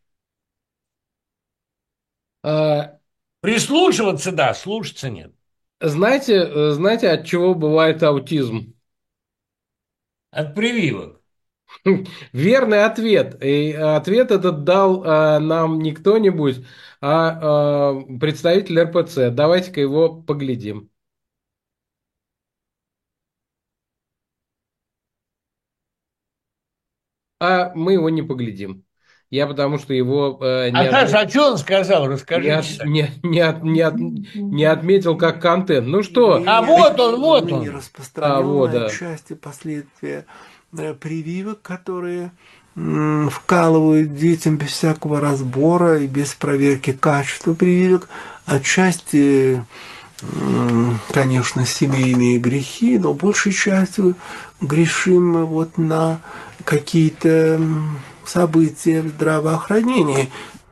А, Прислушиваться, да, слушаться нет. знаете, от чего бывает аутизм? От прививок. Верный ответ. И ответ этот дал нам не кто-нибудь, а представитель РПЦ. Давайте-ка его поглядим. А мы его не поглядим. Я потому что его А Саша, а что он сказал? Расскажите, Саша. не отметил как контент. Ну что, А вот он, вот ныне он. вот, распространенное да. отчасти последствия прививок, которые вкалывают детям без всякого разбора и без проверки качества прививок, отчасти, конечно, семейные грехи, но большей частью грешим мы вот на какие-то события в здравоохранении.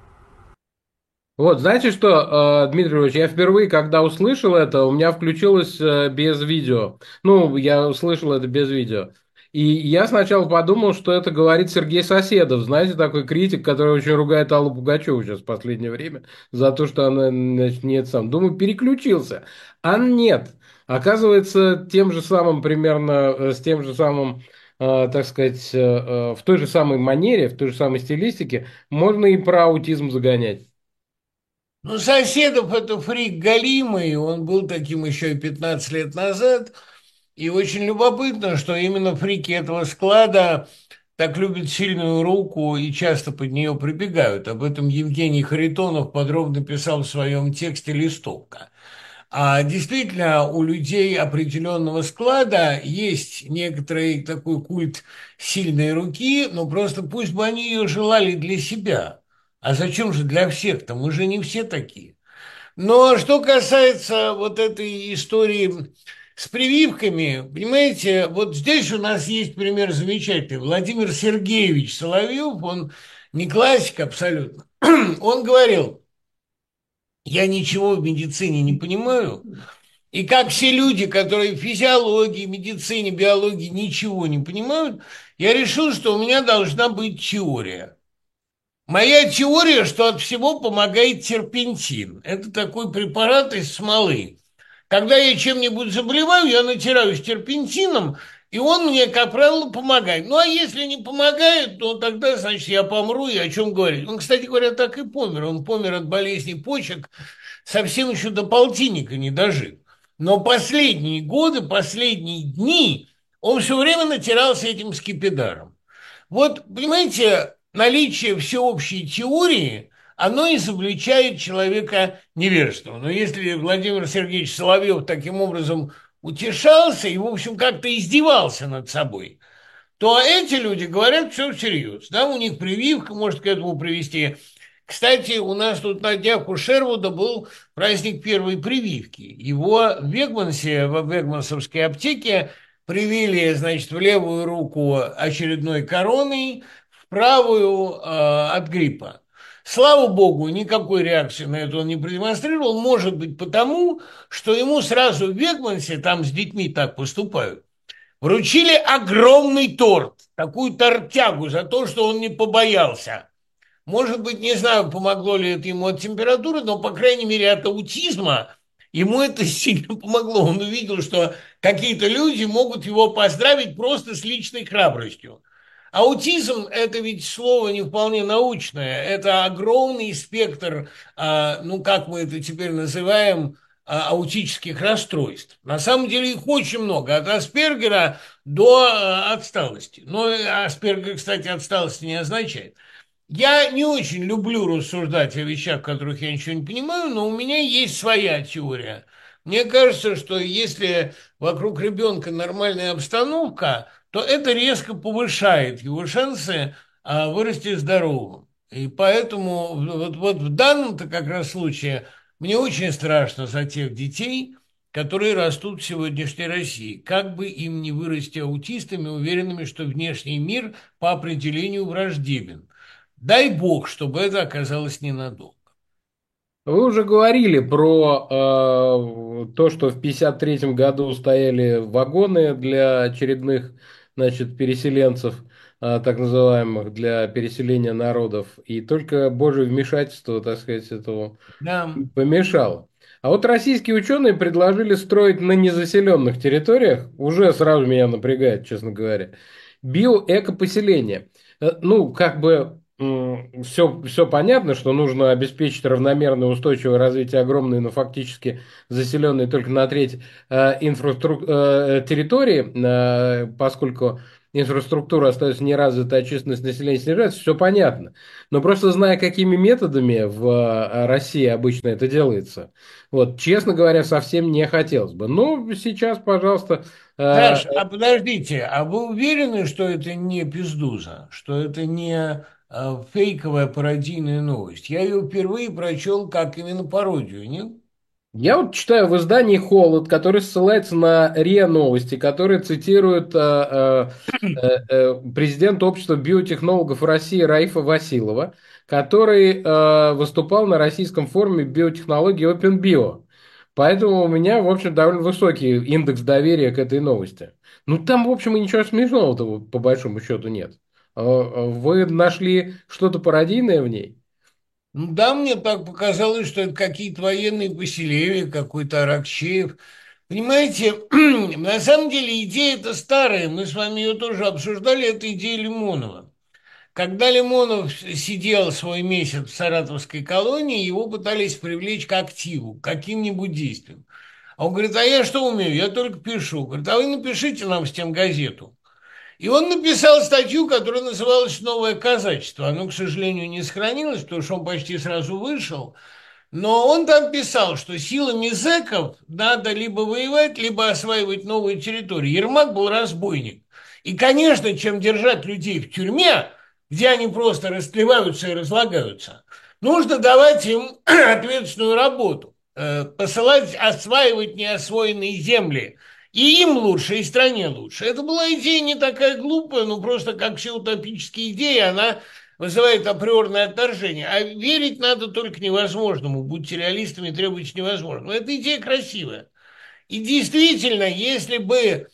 Вот, знаете что, Дмитрий Ильич, я впервые, когда услышал это, у меня включилось без видео. Ну, я услышал это без видео. И я сначала подумал, что это говорит Сергей Соседов, знаете, такой критик, который очень ругает Аллу Пугачеву сейчас в последнее время за то, что она, значит, нет сам. Думаю, переключился. А нет. Оказывается, тем же самым примерно, с тем же самым, так сказать, в той же самой манере, в той же самой стилистике можно и про аутизм загонять. Ну, Соседов это фрик галимый, он был таким еще и 15 лет назад. И очень любопытно, что именно фрики этого склада так любят сильную руку и часто под нее прибегают. Об этом Евгений Харитонов подробно писал в своем тексте «Листовка». А действительно, у людей определенного склада есть некоторый такой культ сильной руки, но просто пусть бы они ее желали для себя. А зачем же для всех-то? Мы же не все такие. Но что касается вот этой истории с прививками, понимаете, вот здесь у нас есть пример замечательный. Владимир Сергеевич Соловьев, он не классик абсолютно. Он говорил, я ничего в медицине не понимаю, и как все люди, которые в физиологии, медицине, биологии ничего не понимают, я решил, что у меня должна быть теория. Моя теория, что от всего помогает терпентин. Это такой препарат из смолы. Когда я чем-нибудь заболеваю, я натираюсь терпентином, и он мне, как правило, помогает. Ну, а если не помогает, то тогда, значит, я помру, и о чем говорить. Он, кстати говоря, так и помер. Он помер от болезни почек, совсем еще до полтинника не дожил. Но последние годы, последние дни он все время натирался этим скипидаром. Вот, понимаете, наличие всеобщей теории, оно изобличает человека невежеством. Но если Владимир Сергеевич Соловьев таким образом утешался и, в общем, как-то издевался над собой, то эти люди говорят все всерьез. Да, у них прививка может к этому привести. Кстати, у нас тут на днях у Шервуда был праздник первой прививки. Его в Вегмансе, в Вегмансовской аптеке привили, значит, в левую руку очередной короной, в правую от гриппа. Слава богу, никакой реакции на это он не продемонстрировал. Может быть, потому, что ему сразу в Вегмансе, там с детьми так поступают, вручили огромный торт, такую тортягу за то, что он не побоялся. Может быть, не знаю, помогло ли это ему от температуры, но, по крайней мере, от аутизма ему это сильно помогло. Он увидел, что какие-то люди могут его поздравить просто с личной храбростью. Аутизм – это ведь слово не вполне научное. Это огромный спектр, ну, как мы это теперь называем, аутических расстройств. На самом деле их очень много, от Аспергера до отсталости. Но Аспергер, кстати, отсталости не означает. Я не очень люблю рассуждать о вещах, в которых я ничего не понимаю, но у меня есть своя теория. Мне кажется, что если вокруг ребенка нормальная обстановка, то это резко повышает его шансы вырасти здоровым. И поэтому вот в данном-то как раз случае мне очень страшно за тех детей, которые растут в сегодняшней России. Как бы им не вырасти аутистами, уверенными, что внешний мир по определению враждебен. Дай бог, чтобы это оказалось ненадолго. Вы уже говорили про то, что в 1953 году стояли вагоны для очередных, значит, переселенцев, так называемых, для переселения народов, и только Божье вмешательство, так сказать, этому Да. помешало. А вот российские ученые предложили строить на незаселенных территориях, уже сразу меня напрягает, честно говоря, биоэкопоселение. Ну, как бы все понятно, что нужно обеспечить равномерное устойчивое развитие огромной, но фактически заселенной только на треть территории, поскольку инфраструктура остается неразвитой, а численность населения снижается, все понятно. Но просто зная, какими методами в России обычно это делается, вот, честно говоря, совсем не хотелось бы. Но сейчас, пожалуйста, Саш, а подождите, а вы уверены, что это не пиздуза, что это не фейковая пародийная новость? Я ее впервые прочел как именно пародию, нет? я вот читаю в издании «Холод», который ссылается на РИА Новости, который цитирует президента общества биотехнологов России Раифа Василова, который выступал на российском форуме биотехнологии OpenBio. Поэтому у меня, в общем, довольно высокий индекс доверия к этой новости. Ну, там, в общем, и ничего смешного-то, по большому счету, нет. Вы нашли что-то пародийное в ней? Ну да, мне так показалось, что это какие-то военные поселения, какой-то Аракчеев. Понимаете, на самом деле идея эта старая, мы с вами ее тоже обсуждали, это идея Лимонова. Когда Лимонов сидел свой месяц в саратовской колонии, его пытались привлечь к активу, к каким-нибудь действиям. А он говорит, а я что умею? Я только пишу. Говорит, а вы напишите нам с тем газету. И он написал статью, которая называлась «Новое казачество». Оно, к сожалению, не сохранилось, потому что он почти сразу вышел. Но он там писал, что силами зэков надо либо воевать, либо осваивать новые территории. Ермак был разбойник. И, конечно, чем держать людей в тюрьме, где они просто растлеваются и разлагаются, нужно давать им ответственную работу, посылать осваивать неосвоенные земли. И им лучше, и стране лучше. Это была идея не такая глупая, но просто как все утопические идеи, она вызывает априорное отторжение. А верить надо только невозможному. Будьте реалистами, требуйте невозможного. Эта идея красивая. И действительно, если бы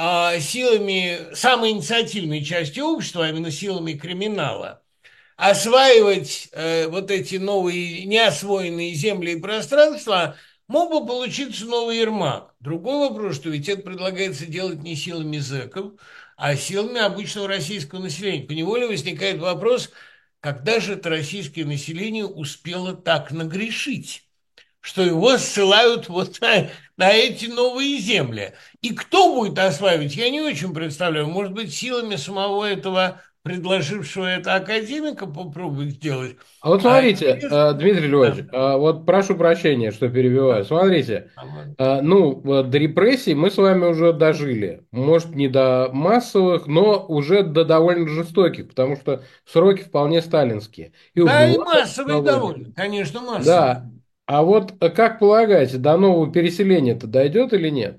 силами самой инициативной части общества, а именно силами криминала, осваивать вот эти новые неосвоенные земли и пространства, мог бы получиться новый Ермак. Другой вопрос, что ведь это предлагается делать не силами зэков, а силами обычного российского населения. Поневоле возникает вопрос, когда же это российское население успело так нагрешить, что его ссылают вот на эти новые земли. И кто будет осваивать, я не очень представляю. Может быть, силами самого этого предложившего это академика попробовать сделать. А вот А смотрите, интересно, Дмитрий Львович, да, вот прошу прощения, что перебиваю. да, Смотрите, ага. ну, до репрессий мы с вами уже дожили. Может, не до массовых, но уже до довольно жестоких, потому что сроки вполне сталинские. И Да, и убивают в массовые колониях. довольно, конечно, массовые. Да. А вот как полагаете, до нового переселения-то дойдет или нет?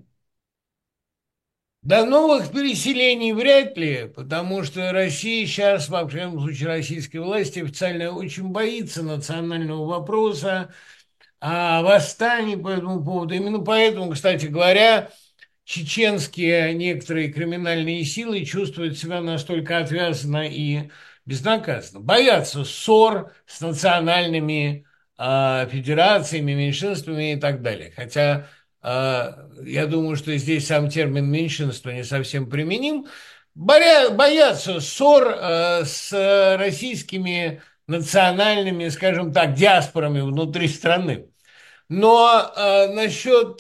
До новых переселений вряд ли, потому что Россия сейчас, во всяком случае, российские власти официально очень боится национального вопроса, восстаний по этому поводу. Именно поэтому, кстати говоря, чеченские некоторые криминальные силы чувствуют себя настолько отвязанно и безнаказанно. Боятся ссор с национальными федерациями, меньшинствами и так далее. Хотя я думаю, что здесь сам термин меньшинство не совсем применим. Боятся ссор с российскими национальными, скажем так, диаспорами внутри страны. Но насчет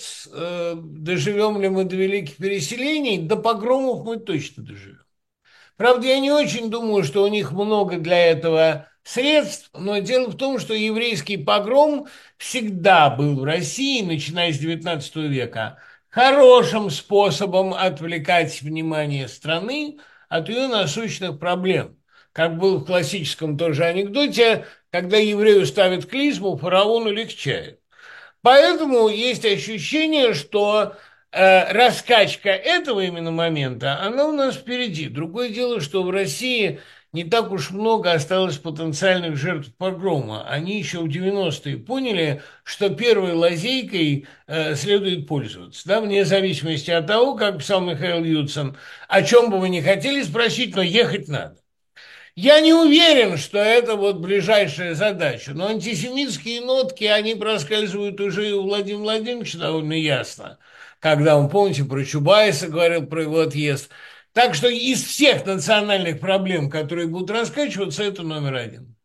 доживем ли мы до великих переселений, до погромов мы точно доживем. Правда, я не очень думаю, что у них много для этого средств, но дело в том, что еврейский погром всегда был в России, начиная с XIX века, хорошим способом отвлекать внимание страны от ее насущных проблем. Как был в классическом тоже анекдоте, когда еврею ставят клизму, фараону легчает. Поэтому есть ощущение, что раскачка этого именно момента, она у нас впереди. Другое дело, что в России не так уж много осталось потенциальных жертв погрома. Они еще в 90-е поняли, что первой лазейкой следует пользоваться. Да, вне зависимости от того, как писал Михаил Юдсон, о чем бы вы ни хотели спросить, но ехать надо. Я не уверен, что это вот ближайшая задача, но антисемитские нотки, они проскальзывают уже и у Владимира Владимировича довольно ясно, когда он, помните, про Чубайса говорил, про его отъезд. Так что из всех национальных проблем, которые будут раскачиваться, это номер один.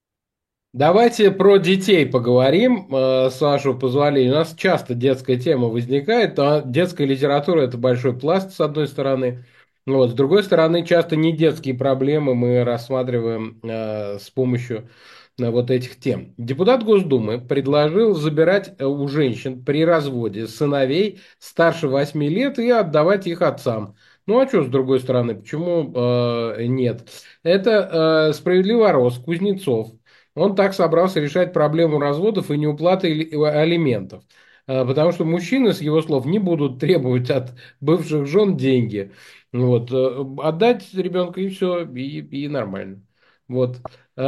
Давайте про детей поговорим, с вашего позволения. У нас часто детская тема возникает, а детская литература – это большой пласт, с одной стороны. Вот, с другой стороны, часто не детские проблемы мы рассматриваем с помощью вот этих тем. Депутат Госдумы предложил забирать у женщин при разводе сыновей старше 8 лет и отдавать их отцам. Ну а что, с другой стороны, почему нет? Это справедливый рост Кузнецов. Он так собрался решать проблему разводов и неуплаты алиментов. Потому что мужчины, с его слов, не будут требовать от бывших жен деньги. Вот. Отдать ребенка и все, и нормально. Вот.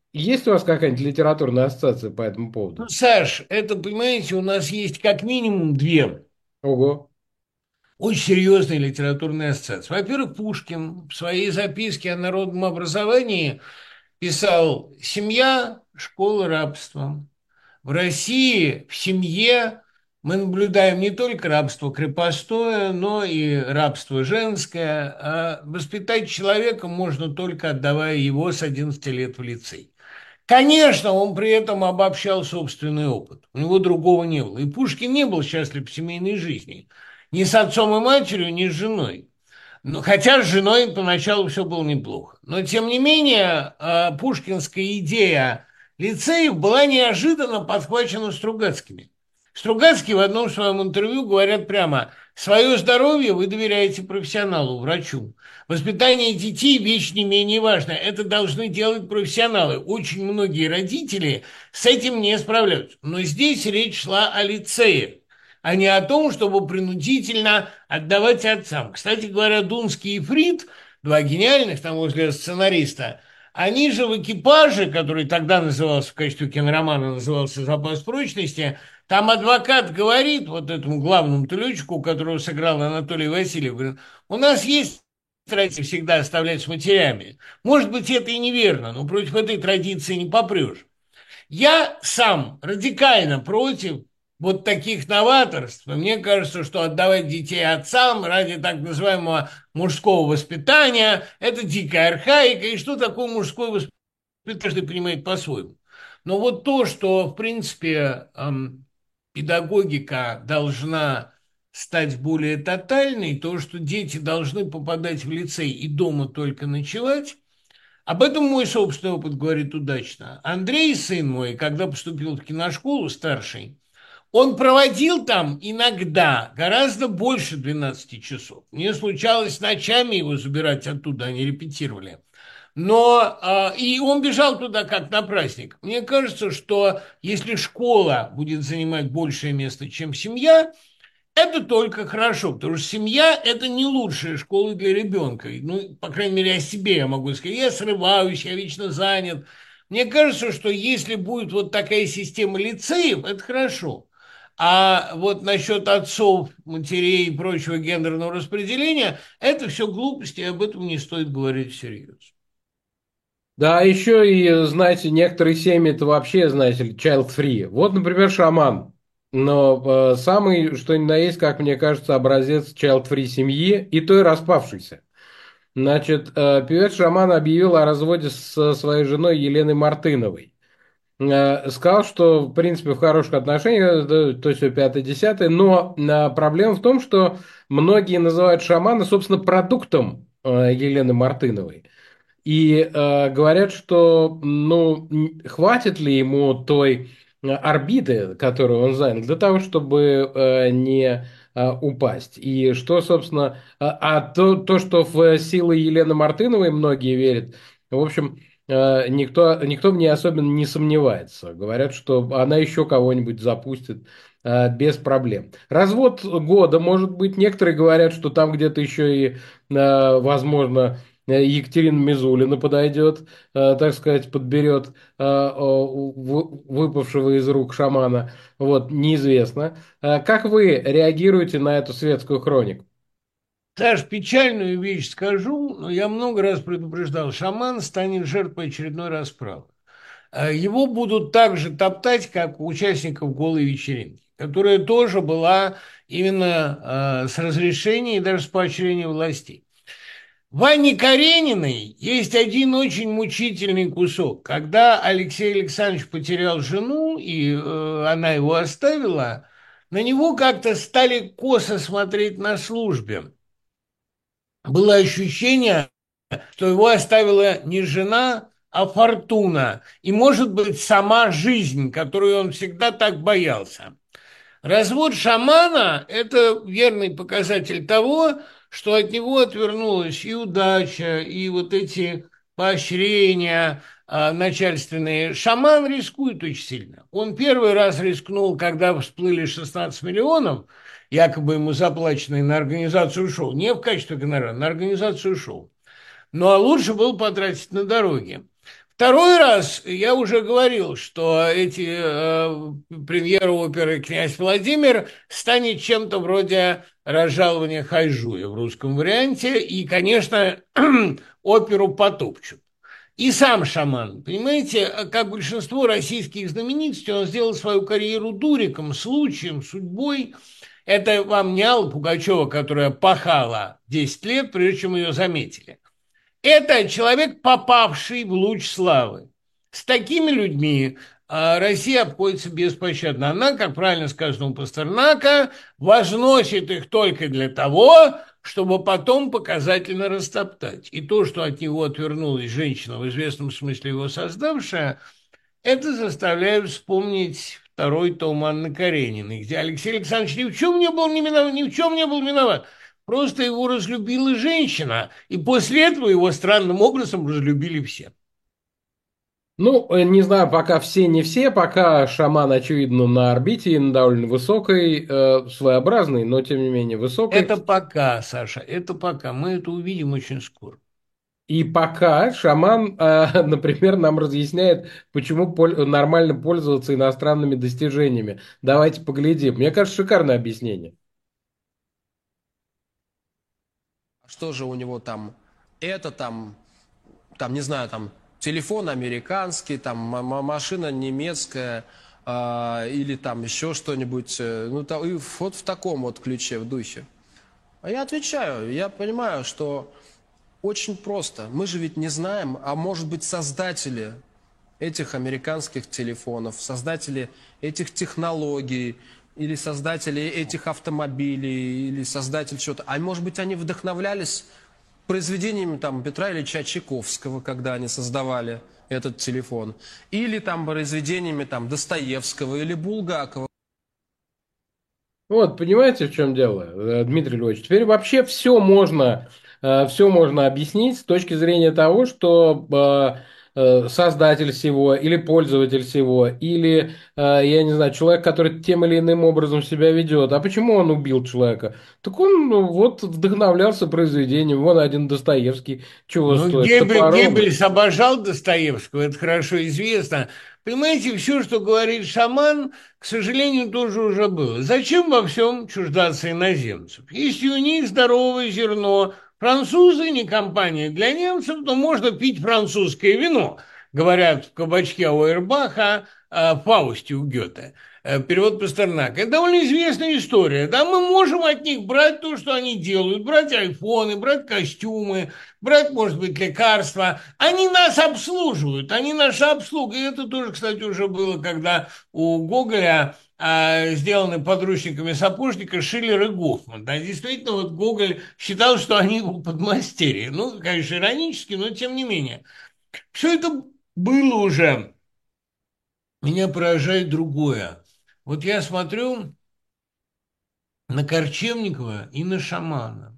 Есть у вас какая-нибудь литературная ассоциация по этому Ну, поводу? Саш, это, понимаете, у нас есть как минимум две Ого. очень серьезные литературные ассоциации. Во-первых, Пушкин в своей записке о народном образовании писал «Семья– школа рабства». В России в семье мы наблюдаем не только рабство крепостное, но и рабство женское. А воспитать человека можно только отдавая его с 11 лет в лицей. Конечно, он при этом обобщал собственный опыт. У него другого не было. И Пушкин не был счастлив в семейной жизни. Ни с отцом и матерью, ни с женой. Ну, хотя с женой поначалу все было неплохо. Но, тем не менее, пушкинская идея лицеев была неожиданно подхвачена Стругацкими. Стругацкие в одном своем интервью говорят прямо: «Свое здоровье вы доверяете профессионалу, врачу. Воспитание детей – вещь не менее важная. Это должны делать профессионалы. Очень многие родители с этим не справляются». Но здесь речь шла о лицее, а не о том, чтобы принудительно отдавать отцам. Кстати говоря, Дунский и Фрид, два гениальных, на мой взгляд, сценариста, они же в экипаже, который тогда назывался, в качестве киноромана назывался «Запас прочности», там адвокат говорит вот этому главному летчику, которого сыграл Анатолий Васильев, говорит: у нас есть традиция всегда оставлять с матерями. Может быть, это и неверно, но против этой традиции не попрешь. Я сам радикально против вот таких новаторств. Мне кажется, что отдавать детей отцам ради так называемого мужского воспитания – это дикая архаика. И что такое мужское воспитание, каждый понимает по-своему. Но вот то, что, в принципе, педагогика должна стать более тотальной, то, что дети должны попадать в лицей и дома только ночевать, об этом мой собственный опыт говорит удачно. Андрей, сын мой, когда поступил в киношколу старший, он проводил там иногда гораздо больше 12 часов. Мне случалось ночами его забирать оттуда, они репетировали. Но и он бежал туда как на праздник. Мне кажется, что если школа будет занимать большее место, чем семья, это только хорошо, потому что семья – это не лучшая школа для ребенка. Ну, по крайней мере, о себе я могу сказать. Я срываюсь, я вечно занят. Мне кажется, что если будет вот такая система лицеев, это хорошо. А вот насчет отцов, матерей и прочего гендерного распределения – это все глупости, и об этом не стоит говорить всерьез. Да, еще и, знаете, некоторые семьи это вообще, знаете, ли, child-free. Вот, например, шаман. Но самый, что ни на есть, как мне кажется, образец child-free семьи, и той распавшейся. Значит, певец шаман объявил о разводе со своей женой Еленой Мартыновой. Сказал, что, в принципе, в хороших отношениях, то есть пятое, десятое, но проблема в том, что многие называют шамана, собственно, продуктом Елены Мартыновой. И говорят, что ну, хватит ли ему той орбиты, которую он занял, для того, чтобы не упасть. И что, собственно, то, что в силы Елены Мартыновой многие верят, в общем, никто в ней особенно не сомневается. Говорят, что она еще кого-нибудь запустит без проблем. Развод года, может быть, некоторые говорят, что там где-то еще и, возможно, Екатерина Мизулина подойдет, так сказать, подберет выпавшего из рук шамана. Вот, неизвестно. Как вы реагируете на эту светскую хронику? Саш, печальную вещь скажу, но я много раз предупреждал: шаман станет жертвой очередной расправы. Его будут так же топтать, как участников голой вечеринки, которая тоже была именно с разрешения и даже с поощрения властей. В Анне Карениной есть один очень мучительный кусок. Когда Алексей Александрович потерял жену, и она его оставила, на него как-то стали косо смотреть на службе. Было ощущение, что его оставила не жена, а фортуна, и, может быть, сама жизнь, которую он всегда так боялся. Развод шамана – это верный показатель того, что от него отвернулась и удача, и вот эти поощрения начальственные. Шаман рискует очень сильно. Он первый раз рискнул, когда всплыли 16 миллионов, якобы ему заплаченные на организацию шоу, не в качестве гонорара, на организацию шоу. Ну, а лучше было потратить на дороги. Второй раз я уже говорил, что премьера оперы «Князь Владимир» станет чем-то вроде «Разжалования Хайжуя» в русском варианте, и, конечно, оперу потопчут. И сам шаман, понимаете, как большинство российских знаменитостей, он сделал свою карьеру дуриком, случаем, судьбой. Это вам не Алла Пугачева, которая пахала 10 лет, прежде чем ее заметили. Это человек, попавший в луч славы. С такими людьми Россия обходится беспощадно. Она, как правильно сказано у Пастернака, возносит их только для того, чтобы потом показательно растоптать. И то, что от него отвернулась женщина, в известном смысле его создавшая, это заставляет вспомнить второй том Анны Карениной, где Алексей Александрович ни в чем не был не виноват, ни в чем не был виноват. Просто его разлюбила женщина, и после этого его странным образом разлюбили все. Ну, не знаю, пока все не все, пока шаман, очевидно, на орбите, и на довольно высокой, своеобразной, но тем не менее высокой. Это пока, Саша, это пока. Мы это увидим очень скоро. И пока шаман, например, нам разъясняет, почему нормально пользоваться иностранными достижениями. Давайте поглядим. Мне кажется, шикарное объяснение. Что же у него там? Это там, не знаю, там телефон американский, там машина немецкая, или там еще что-нибудь. Ну, и вот в таком вот ключе, в духе. А я отвечаю, я понимаю, что очень просто. Мы же ведь не знаем, а может быть создатели этих американских телефонов, создатели этих технологий, или создатели этих автомобилей, или создатель чего-то. А может быть, они вдохновлялись произведениями там Петра Ильича Чайковского, когда они создавали этот телефон. Или там произведениями там Достоевского или Булгакова. Вот, понимаете, в чем дело, Дмитрий Львович? Теперь вообще все можно объяснить с точки зрения того, что создатель всего, или пользователь всего, или, я не знаю, человек, который тем или иным образом себя ведет. А почему он убил человека? Так он, ну, вот, вдохновлялся произведением. Вон один Достоевский, чего Ну, стоит, топором. Геббельс обожал Достоевского, это хорошо известно. Понимаете, все, что говорит шаман, к сожалению, тоже уже было. Зачем во всем чуждаться иноземцев? Если у них здоровое зерно, французы не компания для немцев, то можно пить французское вино, говорят в кабачке Ауэрбаха, в Фаусте у Гёте. Перевод Пастернака. Это довольно известная история. Да, мы можем от них брать то, что они делают, брать айфоны, брать костюмы, брать, может быть, лекарства. Они нас обслуживают, они наша обслуга. И это тоже, кстати, уже было, когда у Гоголя сделаны подручниками сапожника Шиллер и Гофман. Да, действительно, вот Гоголь считал, что они его подмастерья. Ну, конечно, иронически, но тем не менее. Все это было уже. Меня поражает другое. Вот я смотрю на Корчевникова и на шамана.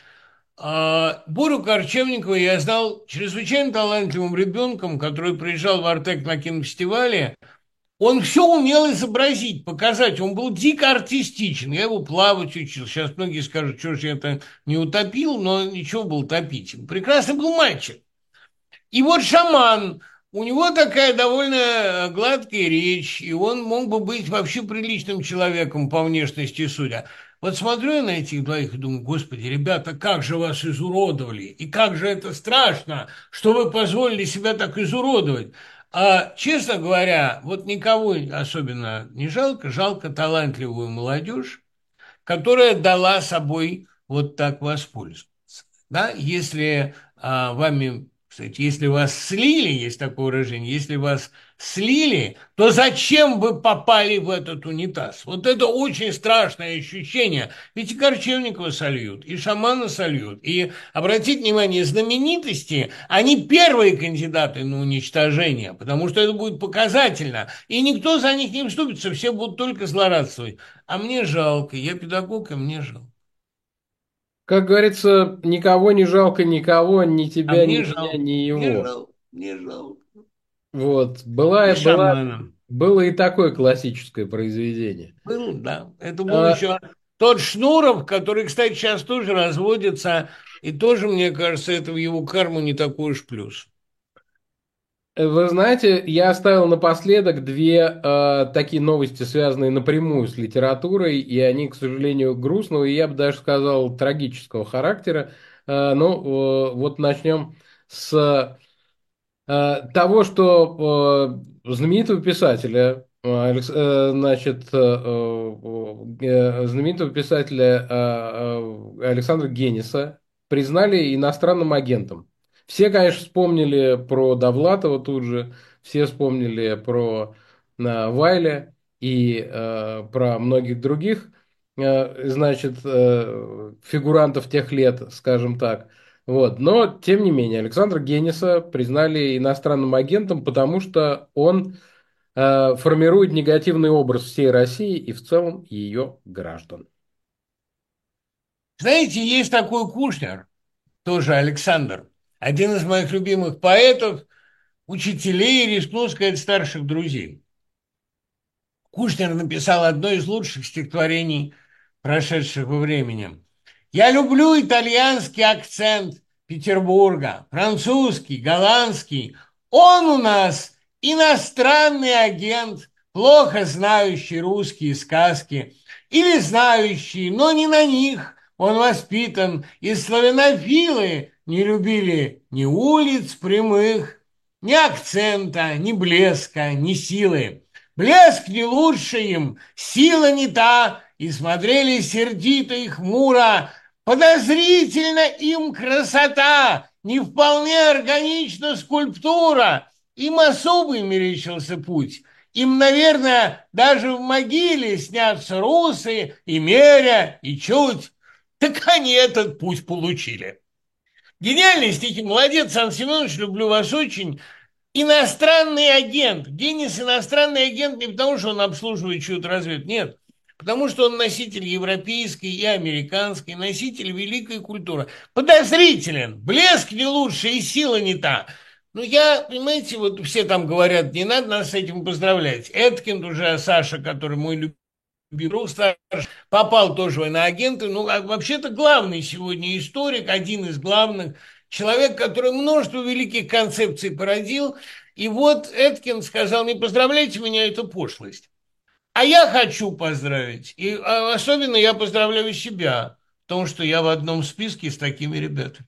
Борю Корчевникова я знал чрезвычайно талантливым ребенком, который приезжал в Артек на кинофестивале. Он все умел изобразить, показать. Он был дико артистичен. Я его плавать учил. Сейчас многие скажут, что же я это не утопил, но ничего, был топить. Прекрасный был мальчик. И вот шаман, у него такая довольно гладкая речь, и он мог бы быть вообще приличным человеком по внешности судя. Вот смотрю я на этих двоих и думаю, господи, ребята, как же вас изуродовали, и как же это страшно, что вы позволили себя так изуродовать. А, честно говоря, вот никого особенно не жалко, жалко талантливую молодежь, которая дала собой вот так воспользоваться. Да? Если вами, кстати, если вас слили, есть такое выражение, если вас слили, то зачем вы попали в этот унитаз? Вот это очень страшное ощущение. Ведь и Корчевникова сольют, и шамана сольют. И, обратите внимание, знаменитости, они первые кандидаты на уничтожение, потому что это будет показательно. И никто за них не вступится, все будут только злорадствовать. А мне жалко, я педагог, и мне жалко. Как говорится, никого не жалко, никого, ни А тебя, ни мне меня, жалко, ни мне его. жалко, мне жалко. Вот, И шамана. было и такое классическое произведение. Был, да. Это был А, еще тот Шнуров, который, кстати, сейчас тоже разводится. И тоже, мне кажется, это в его карму не такой уж плюс. Вы знаете, я оставил напоследок две такие новости, связанные напрямую с литературой, и они, к сожалению, грустного, и я бы даже сказал, трагического характера. Вот начнем с того, что знаменитого писателя, знаменитого писателя Александра Гениса признали иностранным агентом. Все, конечно, вспомнили про Довлатова тут же, все вспомнили про Вайля и про многих других, фигурантов тех лет, скажем так. Вот. Но, тем не менее, Александра Гениса признали иностранным агентом, потому что он формирует негативный образ всей России и в целом ее граждан. Знаете, есть такой Кушнер, тоже Александр, один из моих любимых поэтов, учителей, рискну сказать, старших друзей. Кушнер написал одно из лучших стихотворений, прошедших во времени. «Я люблю итальянский акцент Петербурга, французский, голландский. Он у нас иностранный агент, плохо знающий русские сказки, или знающий, но не на них он воспитан, и славянофилы не любили ни улиц прямых, ни акцента, ни блеска, ни силы. Блеск не лучше им, сила не та, и смотрели сердито и хмуро. Подозрительно им красота, не вполне органична скульптура. Им особый мерещился путь. Им, наверное, даже в могиле снятся русы и меря, и чуть. Так они этот путь получили. Гениальные стихи. Молодец, Сан Семенович, люблю вас очень. Иностранный агент. Денис иностранный агент не потому, что он обслуживает чью-то разведку, нет. Потому что он носитель европейской и американской, носитель великой культуры. Подозрителен, блеск не лучше и сила не та. Ну, я, понимаете, вот все там говорят, не надо нас с этим поздравлять. Эткинд уже, Саша, который мой любимый друг старший, попал тоже в иноагенты. Ну, а вообще-то главный сегодня историк, один из главных, человек, который множество великих концепций породил. И вот Эткин сказал, не поздравляйте меня, это пошлость. А я хочу поздравить. И особенно я поздравляю себя, потому что я в одном списке с такими ребятами.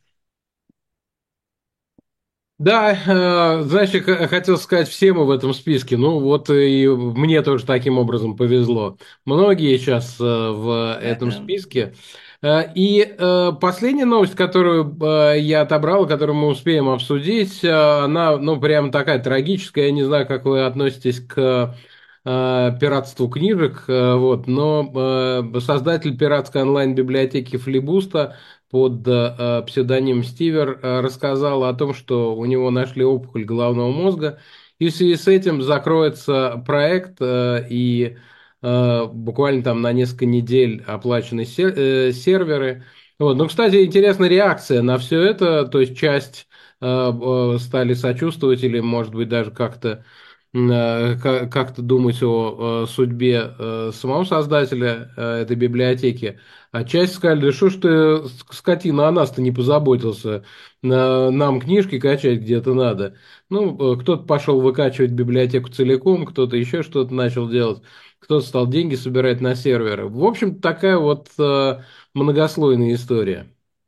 Да, значит, хотел сказать, все мы в этом списке. Ну, вот и мне тоже таким образом повезло. Многие сейчас в этом Да-да. списке. Последняя новость, которую я отобрал, которую мы успеем обсудить, она, ну, прям такая трагическая. Я не знаю, как вы относитесь к пиратству книжек, вот, но создатель пиратской онлайн-библиотеки Флибуста под псевдонимом Стивер рассказал о том, что у него нашли опухоль головного мозга, и в связи с этим закроется проект, и буквально там на несколько недель оплачены серверы. Вот. Ну, кстати, интересная реакция на все это, то есть часть стали сочувствовать или, может быть, даже как-то думать о судьбе самого создателя этой библиотеки. А часть сказали, да что ж ты, скотина, о нас-то не позаботился, нам книжки качать где-то надо. Ну, кто-то пошел выкачивать библиотеку целиком, кто-то еще что-то начал делать, кто-то стал деньги собирать на серверы. В общем, такая вот многослойная история.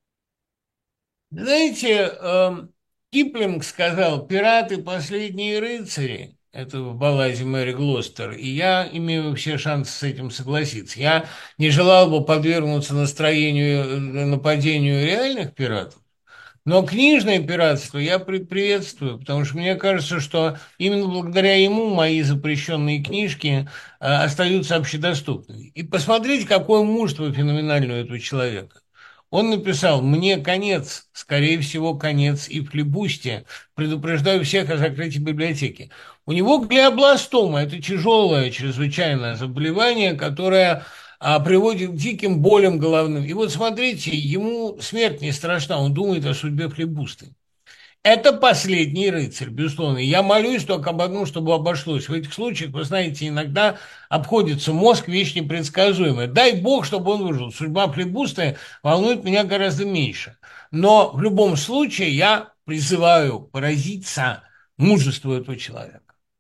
Знаете, Киплинг сказал «Пираты – последние рыцари». Это в балладе Мэри Глостер. И я имею все шансы с этим согласиться. Я не желал бы подвергнуться нападению реальных пиратов. Но книжное пиратство я приветствую, потому что мне кажется, что именно благодаря ему мои запрещенные книжки остаются общедоступными. И посмотрите, какое мужество феноменальное у этого человека. Он написал: «Мне конец, скорее всего, конец и в флибусте. Предупреждаю всех о закрытии библиотеки». У него глиобластома – это тяжелое, чрезвычайное заболевание, которое приводит к диким болям головным. И вот смотрите, ему смерть не страшна, он думает о судьбе флибусты. Это последний рыцарь, безусловно. Я молюсь только об одном, чтобы обошлось. В этих случаях, вы знаете, иногда обходится мозг вещь непредсказуемая. Дай бог, чтобы он выжил. Судьба флибуста волнует меня гораздо меньше. Но в любом случае я призываю поразиться мужеству этого человека.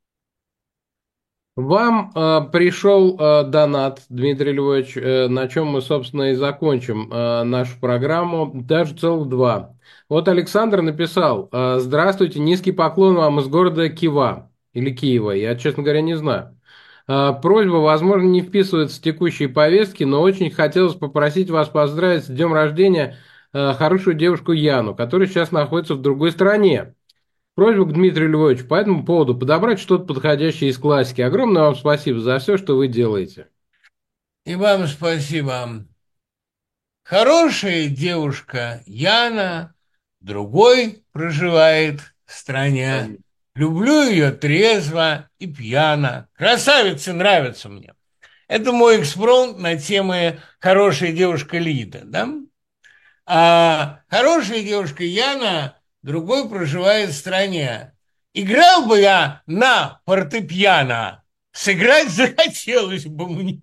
Вам пришел донат, Дмитрий Львович, на чем мы, собственно, и закончим нашу программу, даже целых два. Вот Александр написал: «Здравствуйте, низкий поклон вам из города Кива или Киева, я, честно говоря, не знаю. Просьба, возможно, не вписывается в текущие повестки, но очень хотелось попросить вас поздравить с днем рождения хорошую девушку Яну, которая сейчас находится в другой стране. Просьба к Дмитрию Львовичу по этому поводу подобрать что-то подходящее из классики. Огромное вам спасибо за все, что вы делаете». И вам спасибо. Хорошая девушка Яна, другой проживает в стране. Люблю ее трезво и пьяно. Красавицы нравятся мне. Это мой экспромт на темы «Хорошая девушка Лида», да? А хорошая девушка Яна, другой проживает в стране. Играл бы я на фортепиано, сыграть захотелось бы мне.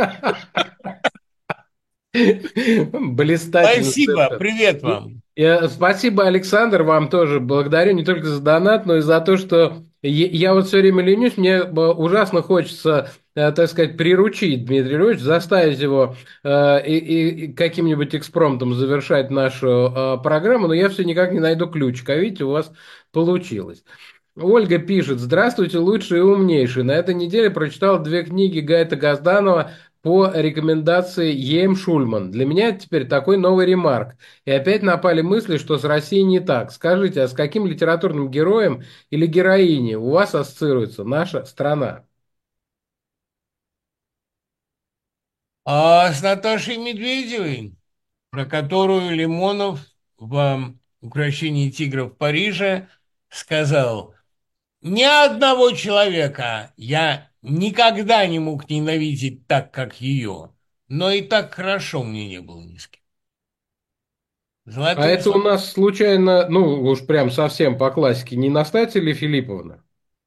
Блистательно Спасибо, совершенно. привет вам. Спасибо, Александр, вам тоже благодарю не только за донат, но и за то, что я вот все время ленюсь, мне ужасно хочется, так сказать, приручить Дмитрия Львовича, заставить его и каким-нибудь экспромтом завершать нашу программу, но я все никак не найду ключик, а видите, у вас получилось. Ольга пишет: «Здравствуйте, лучший и умнейший. На этой неделе прочитал две книги Гайта Газданова по рекомендации Ем Шульман. Для меня это теперь такой новый ремарк. И опять напали мысли, что с Россией не так. Скажите, а с каким литературным героем или героиней у вас ассоциируется наша страна?» А с Наташей Медведевой, про которую Лимонов в «Укрощении тигра в Париже» сказал: «Ни одного человека я никогда не мог ненавидеть так, как ее, но и так хорошо мне не было ни с кем». А Золотые это у слова. нас случайно, ну уж прям совсем по классике, не Настасья ли Филипповна?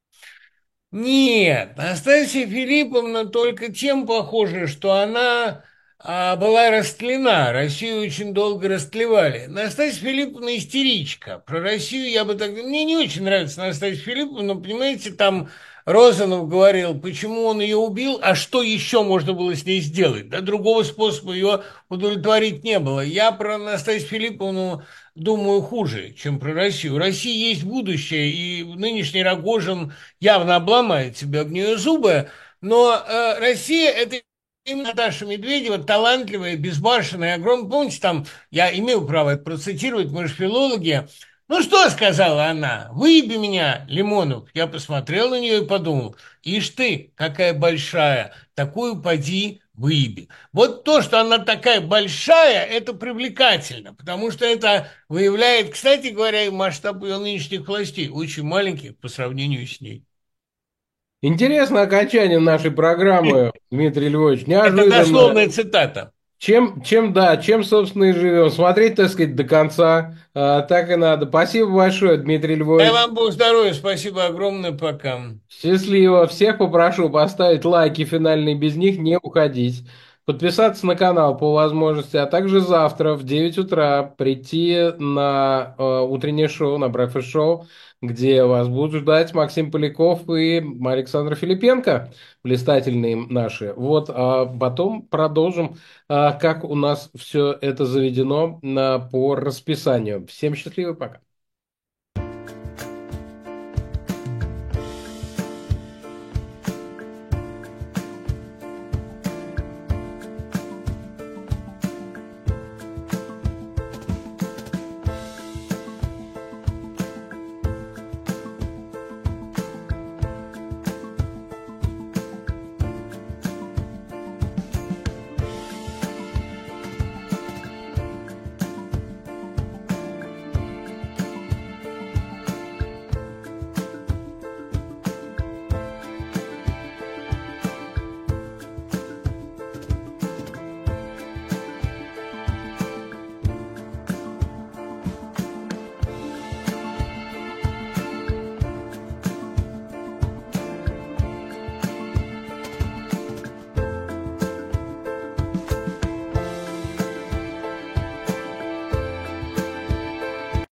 Нет, Настасья Филипповна только тем похожа, что она была растлена. Россию очень долго растлевали. Настасья Филипповна истеричка. Про Россию я бы так... Мне не очень нравится Настасья Филипповна, но, понимаете, там Розанов говорил, почему он ее убил, а что еще можно было с ней сделать. Да, другого способа ее удовлетворить не было. Я про Настасью Филипповну думаю хуже, чем про Россию. У России есть будущее, и нынешний Рогожин явно обломает себе об нее зубы, но Россия – это именно Наташа Медведева, талантливая, безбашенная, огромная. Помните, там, я имел право это процитировать, мы же филологи. Ну, что сказала она? «Выеби меня, Лимонов». Я посмотрел на нее и подумал: ишь ты, какая большая, такую поди выеби. Вот то, что она такая большая, это привлекательно, потому что это выявляет, кстати говоря, и масштаб ее нынешних властей, очень маленьких по сравнению с ней. Интересное окончание нашей программы, Дмитрий Львович, Это неожиданно. дословная цитата. Чем, собственно, и живем. Смотреть, так сказать, до конца. Так и надо. Спасибо большое, Дмитрий Дай Львович. вам Бог здоровья, спасибо огромное, пока. Счастливо. Всех попрошу поставить лайки финальные, без них не уходить. Подписаться на канал по возможности, а также завтра в 9 утра прийти на утреннее шоу, на брефест шоу, где вас будут ждать Максим Поляков и Александр Филипенко, блистательные наши. Вот, а потом продолжим, как у нас все это заведено по расписанию. Всем счастливо, пока.